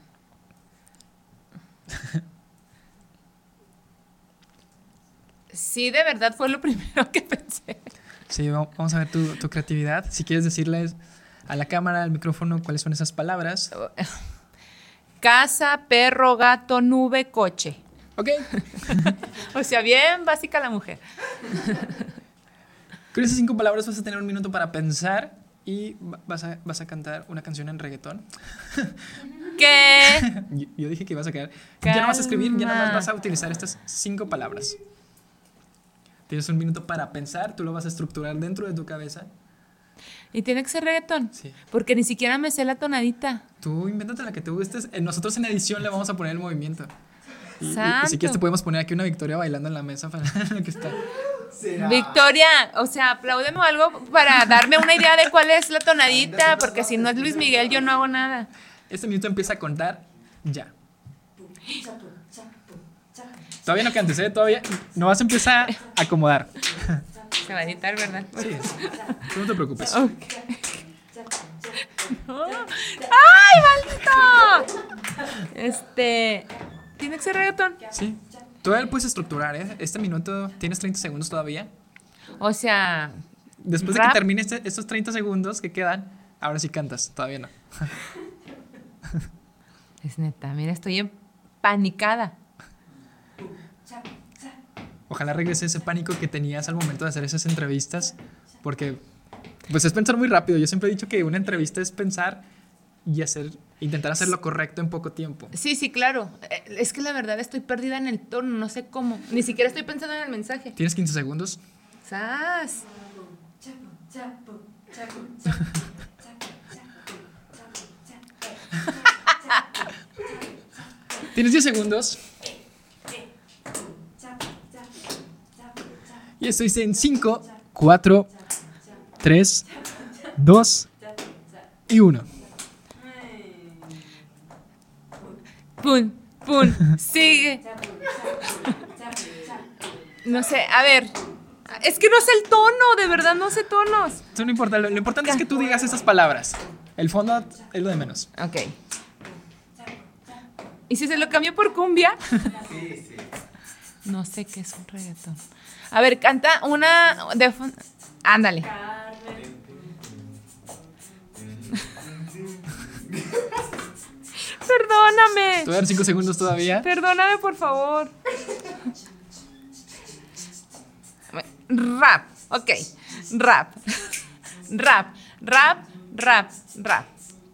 [SPEAKER 2] Sí, de verdad fue lo primero que pensé.
[SPEAKER 1] Sí, vamos a ver tu creatividad. Si quieres decirles a la cámara, al micrófono, cuáles son esas palabras.
[SPEAKER 2] Casa, perro, gato, nube, coche.
[SPEAKER 1] Ok.
[SPEAKER 2] O sea, bien básica la mujer.
[SPEAKER 1] Con esas 5 palabras vas a tener un minuto para pensar y vas a cantar una canción en reggaetón.
[SPEAKER 2] ¿Qué?
[SPEAKER 1] Yo dije que ibas a quedar. Ya no vas a escribir, ya nada más vas a utilizar estas 5 palabras. Tienes un minuto para pensar, tú lo vas a estructurar dentro de tu cabeza.
[SPEAKER 2] ¿Y tiene que ser reggaetón?
[SPEAKER 1] Sí.
[SPEAKER 2] Porque ni siquiera me sé la tonadita.
[SPEAKER 1] Tú invéntate la que te gustes. Nosotros en edición le vamos a poner el movimiento. Y si
[SPEAKER 2] Santo.
[SPEAKER 1] quieres te podemos poner aquí una Victoria bailando en la mesa para la que está.
[SPEAKER 3] ¿Será?
[SPEAKER 2] Victoria, o sea, apláudeme o algo para darme una idea de cuál es la tonadita, porque si no es Luis Miguel yo no hago nada.
[SPEAKER 1] Este minuto empieza a contar ya. Todavía no cantes, Todavía no vas a empezar a acomodar.
[SPEAKER 2] Se va a editar, ¿verdad?
[SPEAKER 1] Sí, tú no te preocupes.
[SPEAKER 2] Ok. No. ¡Ay, maldito! ¿Tiene que ser reggaetón?
[SPEAKER 1] Sí. Todavía lo puedes estructurar, Este minuto, tienes 30 segundos todavía.
[SPEAKER 2] O sea...
[SPEAKER 1] Después de
[SPEAKER 2] rap.
[SPEAKER 1] que termine estos 30 segundos que quedan, ahora sí cantas. Todavía no.
[SPEAKER 2] Es neta, mira, estoy empanicada.
[SPEAKER 1] Ojalá regrese ese pánico que tenías al momento de hacer esas entrevistas, porque pues es pensar muy rápido. Yo siempre he dicho que una entrevista es pensar y intentar hacer lo correcto en poco tiempo.
[SPEAKER 2] Sí, sí, claro. Es que la verdad estoy perdida en el tono, no sé cómo. Ni siquiera estoy pensando en el mensaje.
[SPEAKER 1] Tienes 15 segundos.
[SPEAKER 2] ¡Sas!
[SPEAKER 1] Tienes 10 segundos. Y esto dice en 5, 4, 3, 2 y 1.
[SPEAKER 2] ¡Pum! ¡Pum! ¡Sigue! No sé, a ver. Es que no sé el tono, de verdad no sé tonos.
[SPEAKER 1] Eso no importa. Lo importante es que tú digas esas palabras. El fondo es lo de menos.
[SPEAKER 2] Ok. ¿Y si se lo cambio por cumbia?
[SPEAKER 3] Sí, sí.
[SPEAKER 2] No sé qué es un reggaetón. A ver, canta una de... Ándale. Perdóname.
[SPEAKER 1] Te voy a dar 5 segundos todavía.
[SPEAKER 2] Perdóname, por favor. Rap. Ok. Rap. Rap. Rap. Rap. Rap.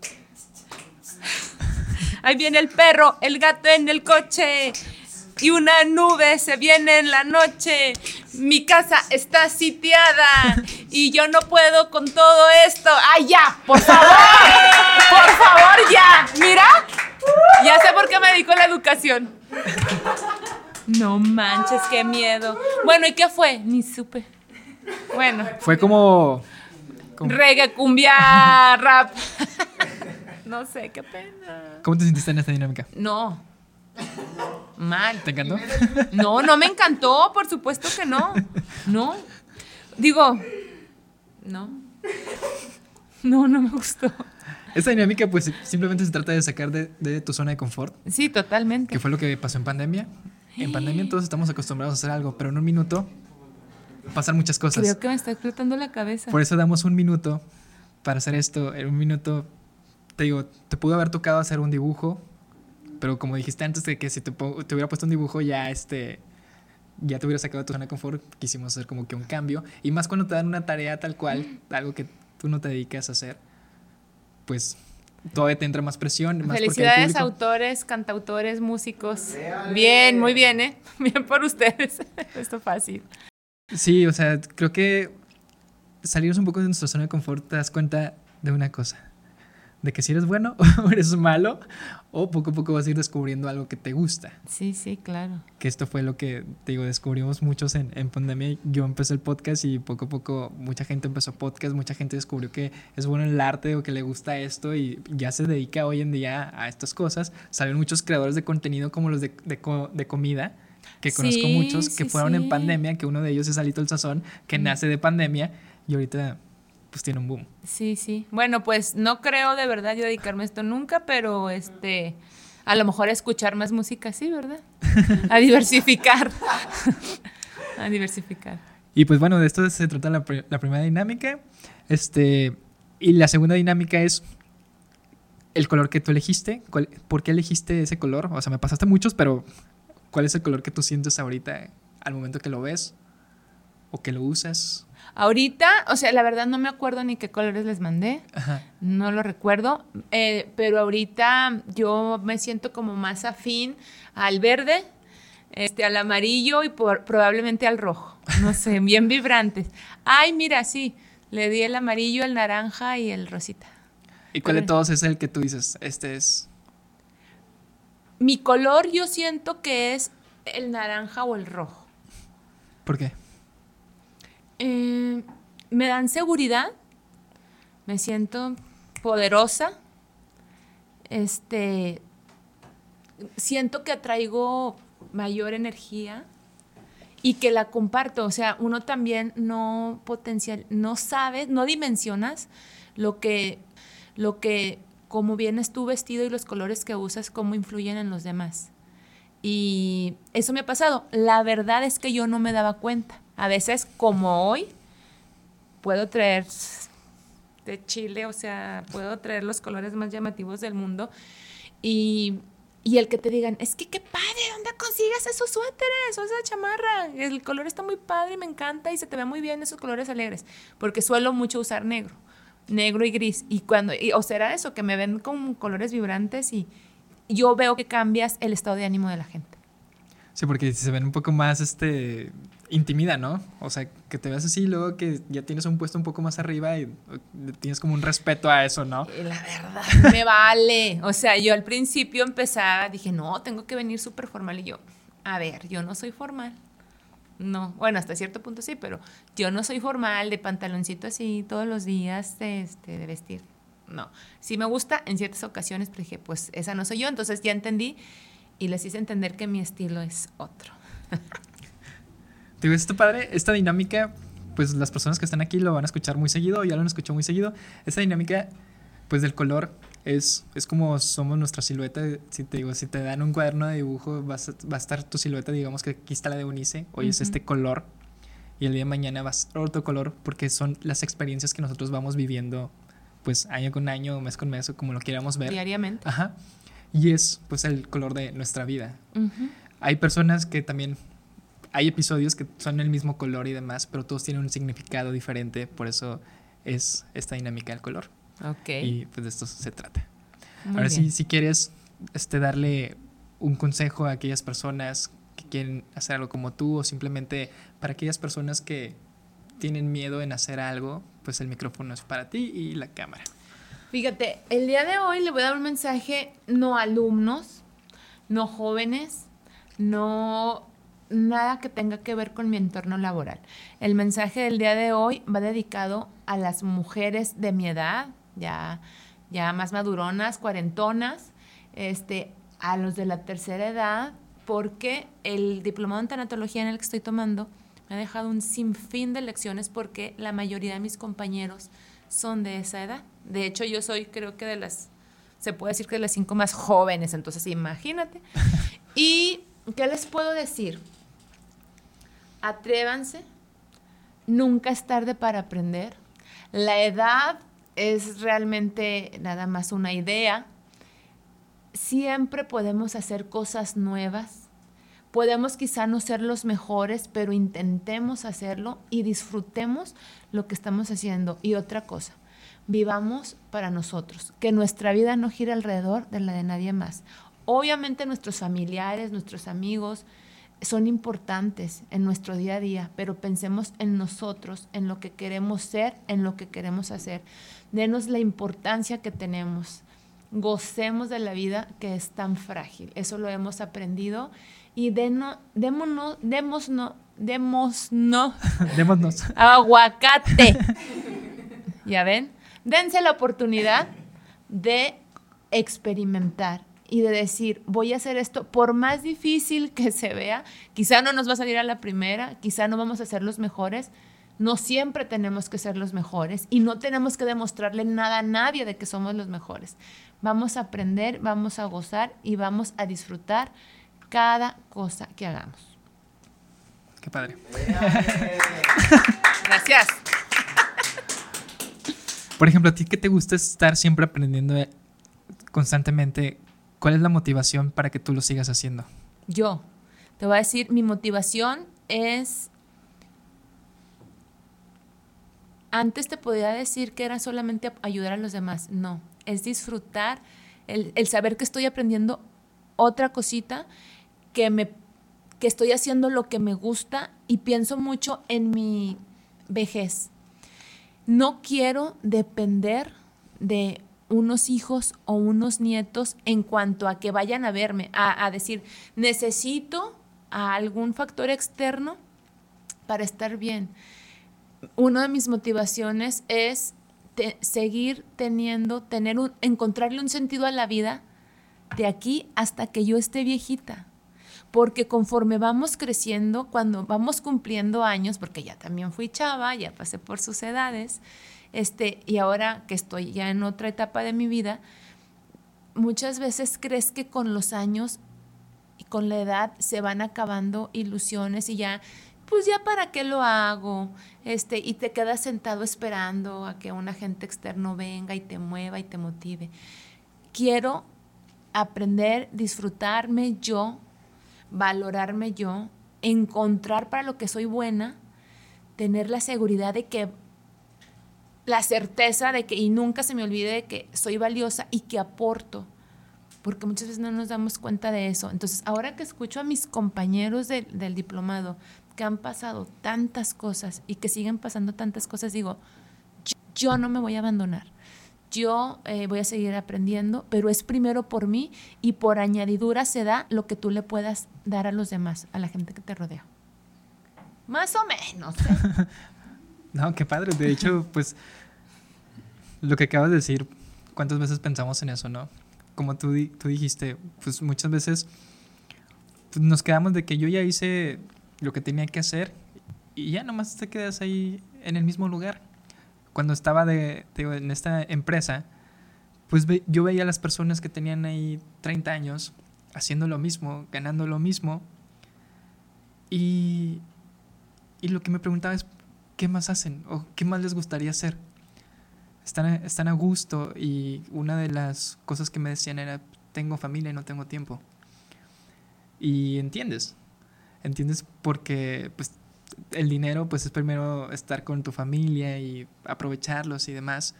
[SPEAKER 2] Ahí viene el perro, el gato en el coche. Y una nube se viene en la noche. Mi casa está sitiada. Y yo no puedo con todo esto. ¡Ay, ya! ¡Por favor! ¡Por favor, ya! ¡Mira! Ya sé por qué me dedico a la educación. No manches, qué miedo. Bueno, ¿y qué fue? Ni supe. Bueno.
[SPEAKER 1] Fue como
[SPEAKER 2] Reggae, cumbia, rap. No sé, qué pena.
[SPEAKER 1] ¿Cómo te sentiste en esta dinámica?
[SPEAKER 2] No. Mal.
[SPEAKER 1] ¿Te encantó?
[SPEAKER 2] No, no me encantó, por supuesto que no. No. Digo, no. No, no me gustó.
[SPEAKER 1] Esta dinámica pues simplemente se trata de sacar de tu zona de confort,
[SPEAKER 2] Sí, totalmente.
[SPEAKER 1] que fue lo que pasó en pandemia. En pandemia todos estamos acostumbrados a hacer algo, pero en un minuto pasan muchas cosas.
[SPEAKER 2] Creo que me está explotando la cabeza.
[SPEAKER 1] Por eso damos un minuto para hacer esto. En un minuto, te digo, te pudo haber tocado hacer un dibujo, pero como dijiste antes de que si te hubiera puesto un dibujo ya ya te hubiera sacado de tu zona de confort, quisimos hacer como que un cambio. Y más cuando te dan una tarea tal cual, algo que tú no te dedicas a hacer, pues todavía te entra más presión. Más
[SPEAKER 2] Felicidades,
[SPEAKER 1] porque
[SPEAKER 2] autores, cantautores, músicos. Bien, muy bien, ¿eh? Bien por ustedes. Esto fácil.
[SPEAKER 1] Sí, o sea, creo que salirnos un poco de nuestra zona de confort te das cuenta de una cosa. De que si eres bueno o eres malo, o poco a poco vas a ir descubriendo algo que te gusta.
[SPEAKER 2] Sí, sí, claro.
[SPEAKER 1] Que esto fue lo que, te digo, descubrimos muchos en pandemia. Yo empecé el podcast y poco a poco mucha gente empezó podcast, mucha gente descubrió que es bueno en el arte o que le gusta esto y ya se dedica hoy en día a estas cosas. Salieron muchos creadores de contenido como los de comida, que conozco
[SPEAKER 2] Sí,
[SPEAKER 1] muchos, que
[SPEAKER 2] sí,
[SPEAKER 1] fueron
[SPEAKER 2] sí.
[SPEAKER 1] en pandemia, que uno de ellos es Alito el Sazón, que nace de pandemia. y ahorita pues tiene un boom.
[SPEAKER 2] Sí, sí. Bueno, pues no creo de verdad yo dedicarme a esto nunca, pero a lo mejor escuchar más música, sí, ¿verdad? A diversificar. A diversificar.
[SPEAKER 1] Y pues bueno, de esto se trata la primera dinámica. Y la segunda dinámica es el color que tú elegiste. ¿Por qué elegiste ese color? O sea, me pasaste muchos, pero ¿cuál es el color que tú sientes ahorita al momento que lo ves o que lo usas?
[SPEAKER 2] Ahorita, o sea, la verdad no me acuerdo ni qué colores les mandé.
[SPEAKER 1] Ajá.
[SPEAKER 2] No lo recuerdo, pero ahorita yo me siento como más afín al verde, al amarillo y probablemente al rojo. No sé, bien vibrantes. Ay, mira, sí, le di el amarillo, el naranja y el rosita.
[SPEAKER 1] ¿Y cuál de todos es el que tú dices, este es?
[SPEAKER 2] Mi color yo siento que es el naranja o el rojo.
[SPEAKER 1] ¿Por qué?
[SPEAKER 2] Me dan seguridad, me siento poderosa, siento que atraigo mayor energía y que la comparto. O sea, uno también no sabes, no dimensionas lo que como vienes tú vestido y los colores que usas, cómo influyen en los demás. Y eso me ha pasado. La verdad es que yo no me daba cuenta. A veces, como hoy, puedo traer de Chile, o sea, puedo traer los colores más llamativos del mundo. Y el que te digan, es que qué padre, ¿dónde consigues esos suéteres o esa chamarra? El color está muy padre y me encanta y se te ve muy bien esos colores alegres. Porque suelo mucho usar negro y gris. O será eso, que me ven con colores vibrantes y yo veo que cambias el estado de ánimo de la gente.
[SPEAKER 1] Sí, porque se ven un poco más, intimida, ¿no? O sea, que te veas así y luego que ya tienes un puesto un poco más arriba y tienes como un respeto a eso, ¿no?
[SPEAKER 2] La verdad, me vale. O sea, yo al principio dije, no, tengo que venir súper formal. Y yo, a ver, yo no soy formal. No, bueno, hasta cierto punto sí, pero yo no soy formal de pantaloncito así todos los días de vestir. No, sí me gusta en ciertas ocasiones, pero dije, pues esa no soy yo. Entonces ya entendí y les hice entender que mi estilo es otro.
[SPEAKER 1] Te digo, esto padre, esta dinámica, pues las personas que están aquí lo van a escuchar muy seguido, ya lo han escuchado muy seguido. Esta dinámica, pues del color, es como somos nuestra silueta. Si te dan un cuaderno de dibujo, va a estar tu silueta, digamos que aquí está la de Eunice, hoy es este color, y el día de mañana va a ser otro color, porque son las experiencias que nosotros vamos viviendo, pues año con año, mes con mes, o como lo queramos ver.
[SPEAKER 2] Diariamente.
[SPEAKER 1] Ajá. Y es pues el color de nuestra vida.
[SPEAKER 2] Uh-huh.
[SPEAKER 1] Hay personas que también, hay episodios que son el mismo color y demás, pero todos tienen un significado diferente, por eso es esta dinámica del color.
[SPEAKER 2] Okay.
[SPEAKER 1] Y pues de esto se trata.
[SPEAKER 2] Muy
[SPEAKER 1] Ahora
[SPEAKER 2] bien.
[SPEAKER 1] sí, si quieres darle un consejo a aquellas personas que quieren hacer algo como tú, o simplemente para aquellas personas que tienen miedo en hacer algo, pues el micrófono es para ti y la cámara.
[SPEAKER 2] Fíjate, el día de hoy le voy a dar un mensaje no a alumnos, no jóvenes, no nada que tenga que ver con mi entorno laboral. El mensaje del día de hoy va dedicado a las mujeres de mi edad, ya más maduronas, cuarentonas, a los de la tercera edad, porque el diplomado en tanatología en el que estoy tomando me ha dejado un sinfín de lecciones porque la mayoría de mis compañeros son de esa edad. De hecho, yo soy, creo que se puede decir que de las 5 más jóvenes, entonces imagínate. ¿Y qué les puedo decir? Atrévanse, nunca es tarde para aprender. La edad es realmente nada más una idea. Siempre podemos hacer cosas nuevas. Podemos quizá no ser los mejores, pero intentemos hacerlo y disfrutemos lo que estamos haciendo. Y otra cosa, vivamos para nosotros, que nuestra vida no gire alrededor de la de nadie más. Obviamente nuestros familiares, nuestros amigos son importantes en nuestro día a día, pero pensemos en nosotros, en lo que queremos ser, en lo que queremos hacer. Denos la importancia que tenemos. Gocemos de la vida que es tan frágil. Eso lo hemos aprendido y démonos aguacate. ¿Ya ven? Dense la oportunidad de experimentar y de decir, voy a hacer esto, por más difícil que se vea, quizá no nos va a salir a la primera, quizá no vamos a ser los mejores, No siempre tenemos que ser los mejores y no tenemos que demostrarle nada a nadie de que somos los mejores. Vamos a aprender, vamos a gozar y vamos a disfrutar cada cosa que hagamos.
[SPEAKER 1] Qué padre.
[SPEAKER 2] Gracias.
[SPEAKER 1] Por ejemplo, ¿a ti qué te gusta estar siempre aprendiendo constantemente? ¿Cuál es la motivación para que tú lo sigas haciendo?
[SPEAKER 2] Yo te voy a decir, mi motivación es... Antes te podía decir que era solamente ayudar a los demás. No, es disfrutar, el saber que estoy aprendiendo otra cosita, que estoy haciendo lo que me gusta y pienso mucho en mi vejez. No quiero depender de unos hijos o unos nietos en cuanto a que vayan a verme, a decir, necesito a algún factor externo para estar bien. Una de mis motivaciones es seguir encontrarle un sentido a la vida de aquí hasta que yo esté viejita. Porque conforme vamos creciendo, cuando vamos cumpliendo años, porque ya también fui chava, ya pasé por sus edades, y ahora que estoy ya en otra etapa de mi vida, muchas veces crees que con los años y con la edad se van acabando ilusiones y ya, pues ya para qué lo hago, y te quedas sentado esperando a que un agente externo venga y te mueva y te motive. Quiero aprender, disfrutarme yo, valorarme yo, encontrar para lo que soy buena, tener la seguridad de que, la certeza de que, y nunca se me olvide de que soy valiosa y que aporto, porque muchas veces no nos damos cuenta de eso. Entonces, ahora que escucho a mis compañeros del diplomado, que han pasado tantas cosas y que siguen pasando tantas cosas, digo, yo no me voy a abandonar. Yo voy a seguir aprendiendo, pero es primero por mí y por añadidura se da lo que tú le puedas dar a los demás, a la gente que te rodea. Más o menos.
[SPEAKER 1] No, qué padre. De hecho, pues, lo que acabas de decir, ¿cuántas veces pensamos en eso, no? Como tú dijiste, pues muchas veces pues, nos quedamos de que yo ya hice lo que tenía que hacer y ya nomás te quedas ahí en el mismo lugar. Cuando estaba en esta empresa, pues yo veía a las personas que tenían ahí 30 años haciendo lo mismo, ganando lo mismo. Y lo que me preguntaba es, ¿qué más hacen? ¿O qué más les gustaría hacer? Están a gusto y una de las cosas que me decían era, tengo familia y no tengo tiempo. Y entiendes porque pues el dinero pues es primero estar con tu familia y aprovecharlos y demás,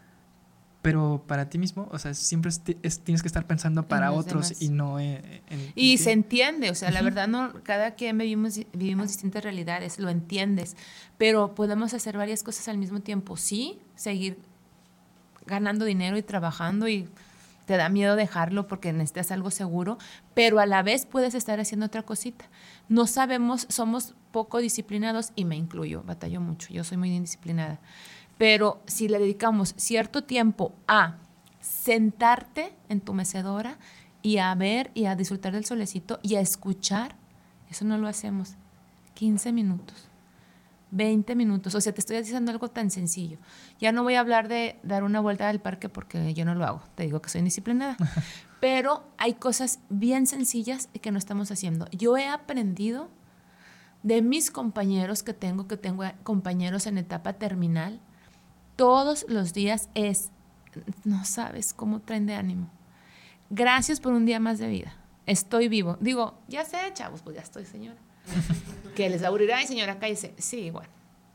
[SPEAKER 1] pero para ti mismo, o sea, siempre tienes que estar pensando para otros demás. Y no
[SPEAKER 2] y se entiende, o sea, la verdad no, cada quien vivimos distintas realidades, lo entiendes, pero podemos hacer varias cosas al mismo tiempo, sí, seguir ganando dinero y trabajando y te da miedo dejarlo porque necesitas algo seguro, pero a la vez puedes estar haciendo otra cosita. No sabemos, somos poco disciplinados y me incluyo, batallo mucho, yo soy muy indisciplinada. Pero si le dedicamos cierto tiempo a sentarte en tu mecedora y a ver y a disfrutar del solecito y a escuchar, eso no lo hacemos. 15 minutos. 20 minutos, o sea, te estoy diciendo algo tan sencillo. Ya no voy a hablar de dar una vuelta al parque porque yo no lo hago, te digo que soy indisciplinada, pero hay cosas bien sencillas que no estamos haciendo. Yo he aprendido de mis compañeros que tengo compañeros en etapa terminal, todos los días no sabes cómo traen de ánimo. Gracias por un día más de vida, estoy vivo. Digo, ya sé, chavos, pues ya estoy, señora. Que les aburrirá, y señora, cállese. Sí, bueno.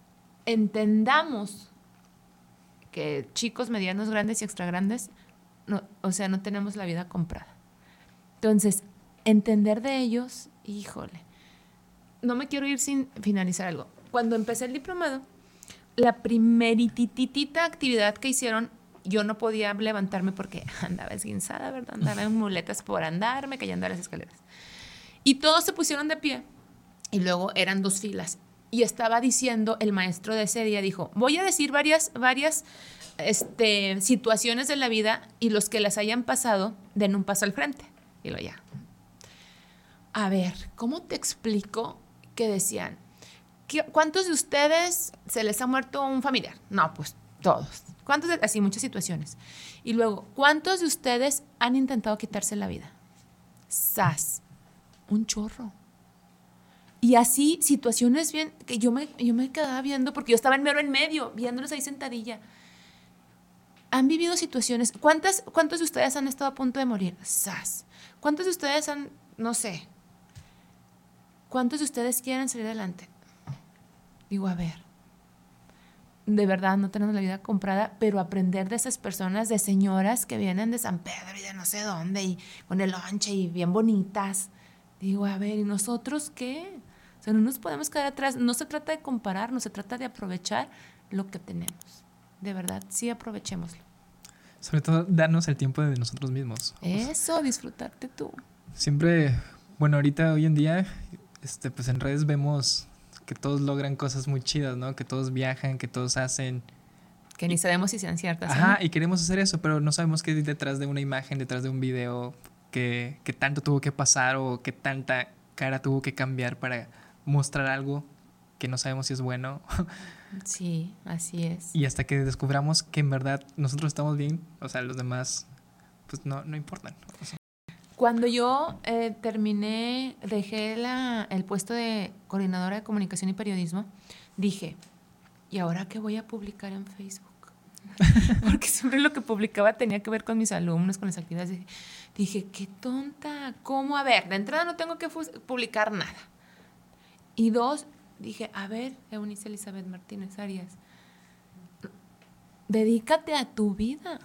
[SPEAKER 2] Entendamos que chicos, medianos, grandes y extra grandes, no, o sea, no tenemos la vida comprada. Entonces, entender de ellos, híjole. No me quiero ir sin finalizar algo. Cuando empecé el diplomado, la primerititita actividad que hicieron, yo no podía levantarme porque andaba esguinzada, ¿verdad? Andaba en muletas por andarme, cayendo a las escaleras. Y todos se pusieron de pie. Y luego eran 2 filas. Y estaba diciendo, el maestro de ese día dijo, voy a decir varias situaciones de la vida y los que las hayan pasado, den un paso al frente. Y lo ya. A ver, ¿cómo te explico que decían? ¿Cuántos de ustedes se les ha muerto un familiar? No, pues todos. ¿Cuántos? Así, muchas situaciones. Y luego, ¿cuántos de ustedes han intentado quitarse la vida? ¡Sas! Un chorro. Y así, situaciones bien, que yo me quedaba viendo, porque yo estaba en medio, viéndolos ahí sentadilla. Han vivido situaciones. ¿Cuántos de ustedes han estado a punto de morir? ¡Sas! ¿Cuántos de ustedes han, no sé, cuántos de ustedes quieren salir adelante? Digo, a ver, de verdad no tenemos la vida comprada, pero aprender de esas personas, de señoras que vienen de San Pedro y de no sé dónde, y con el lonche y bien bonitas. Digo, a ver, ¿y nosotros qué? O sea, no nos podemos quedar atrás. No se trata de comparar, no se trata de aprovechar lo que tenemos. De verdad, sí aprovechémoslo.
[SPEAKER 1] Sobre todo, darnos el tiempo de nosotros mismos.
[SPEAKER 2] Eso, disfrutarte tú.
[SPEAKER 1] Siempre, bueno, ahorita, hoy en día, pues en redes vemos que todos logran cosas muy chidas, ¿no? Que todos viajan, que todos hacen.
[SPEAKER 2] Que ni sabemos si sean ciertas.
[SPEAKER 1] Ajá, ¿no? Y queremos hacer eso, pero no sabemos qué hay detrás de una imagen, detrás de un video, que tanto tuvo que pasar o que tanta cara tuvo que cambiar para mostrar algo que no sabemos si es bueno.
[SPEAKER 2] Sí, así es.
[SPEAKER 1] Y hasta que descubramos que en verdad nosotros estamos bien, o sea, los demás pues no importan. O sea,
[SPEAKER 2] cuando yo terminé, dejé el puesto de coordinadora de comunicación y periodismo, dije, ¿y ahora qué voy a publicar en Facebook? Porque siempre lo que publicaba tenía que ver con mis alumnos, con las actividades. Dije, qué tonta, ¿cómo? A ver, de entrada no tengo que publicar nada. Y dos, dije, a ver, Eunice Elizabeth Martínez Arias, dedícate a tu vida.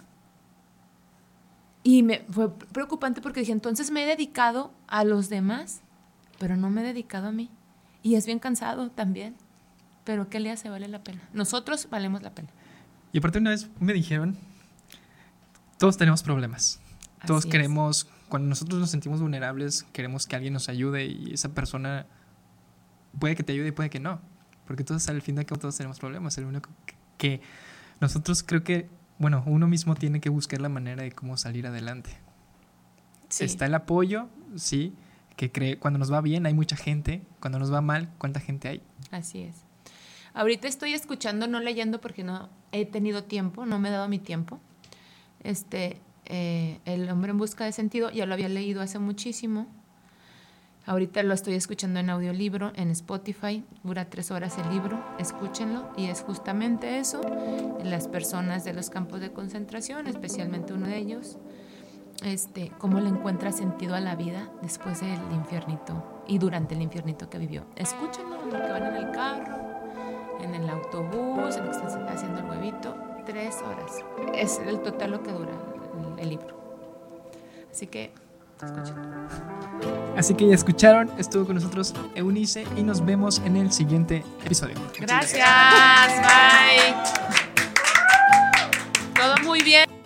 [SPEAKER 2] Y me fue preocupante porque dije, entonces me he dedicado a los demás, pero no me he dedicado a mí. Y es bien cansado también, pero ¿qué le hace? Vale la pena. Nosotros valemos la pena.
[SPEAKER 1] Y aparte una vez me dijeron, todos tenemos problemas. Todos queremos, cuando nosotros nos sentimos vulnerables, queremos que alguien nos ayude y esa persona puede que te ayude y puede que no. Porque todos al fin de cabo todos tenemos problemas. El único que nosotros creo que, bueno, uno mismo tiene que buscar la manera de cómo salir adelante. Sí. Está el apoyo, sí, que cuando nos va bien hay mucha gente, cuando nos va mal, ¿cuánta gente hay?
[SPEAKER 2] Así es. Ahorita estoy escuchando, no leyendo porque no he tenido tiempo, no me he dado mi tiempo. El hombre en busca de sentido, ya lo había leído hace muchísimo. Ahorita lo estoy escuchando en audiolibro, en Spotify, dura 3 horas el libro, escúchenlo, y es justamente eso, las personas de los campos de concentración, especialmente uno de ellos, cómo le encuentra sentido a la vida después del infiernito y durante el infiernito que vivió. Escúchenlo en lo que van en el carro, en el autobús, en lo que están haciendo el huevito, 3 horas. Es el total lo que dura el libro. Así que escuchen.
[SPEAKER 1] Así que ya escucharon, estuvo con nosotros Eunice y nos vemos en el siguiente episodio.
[SPEAKER 2] Gracias, bye. Todo muy bien.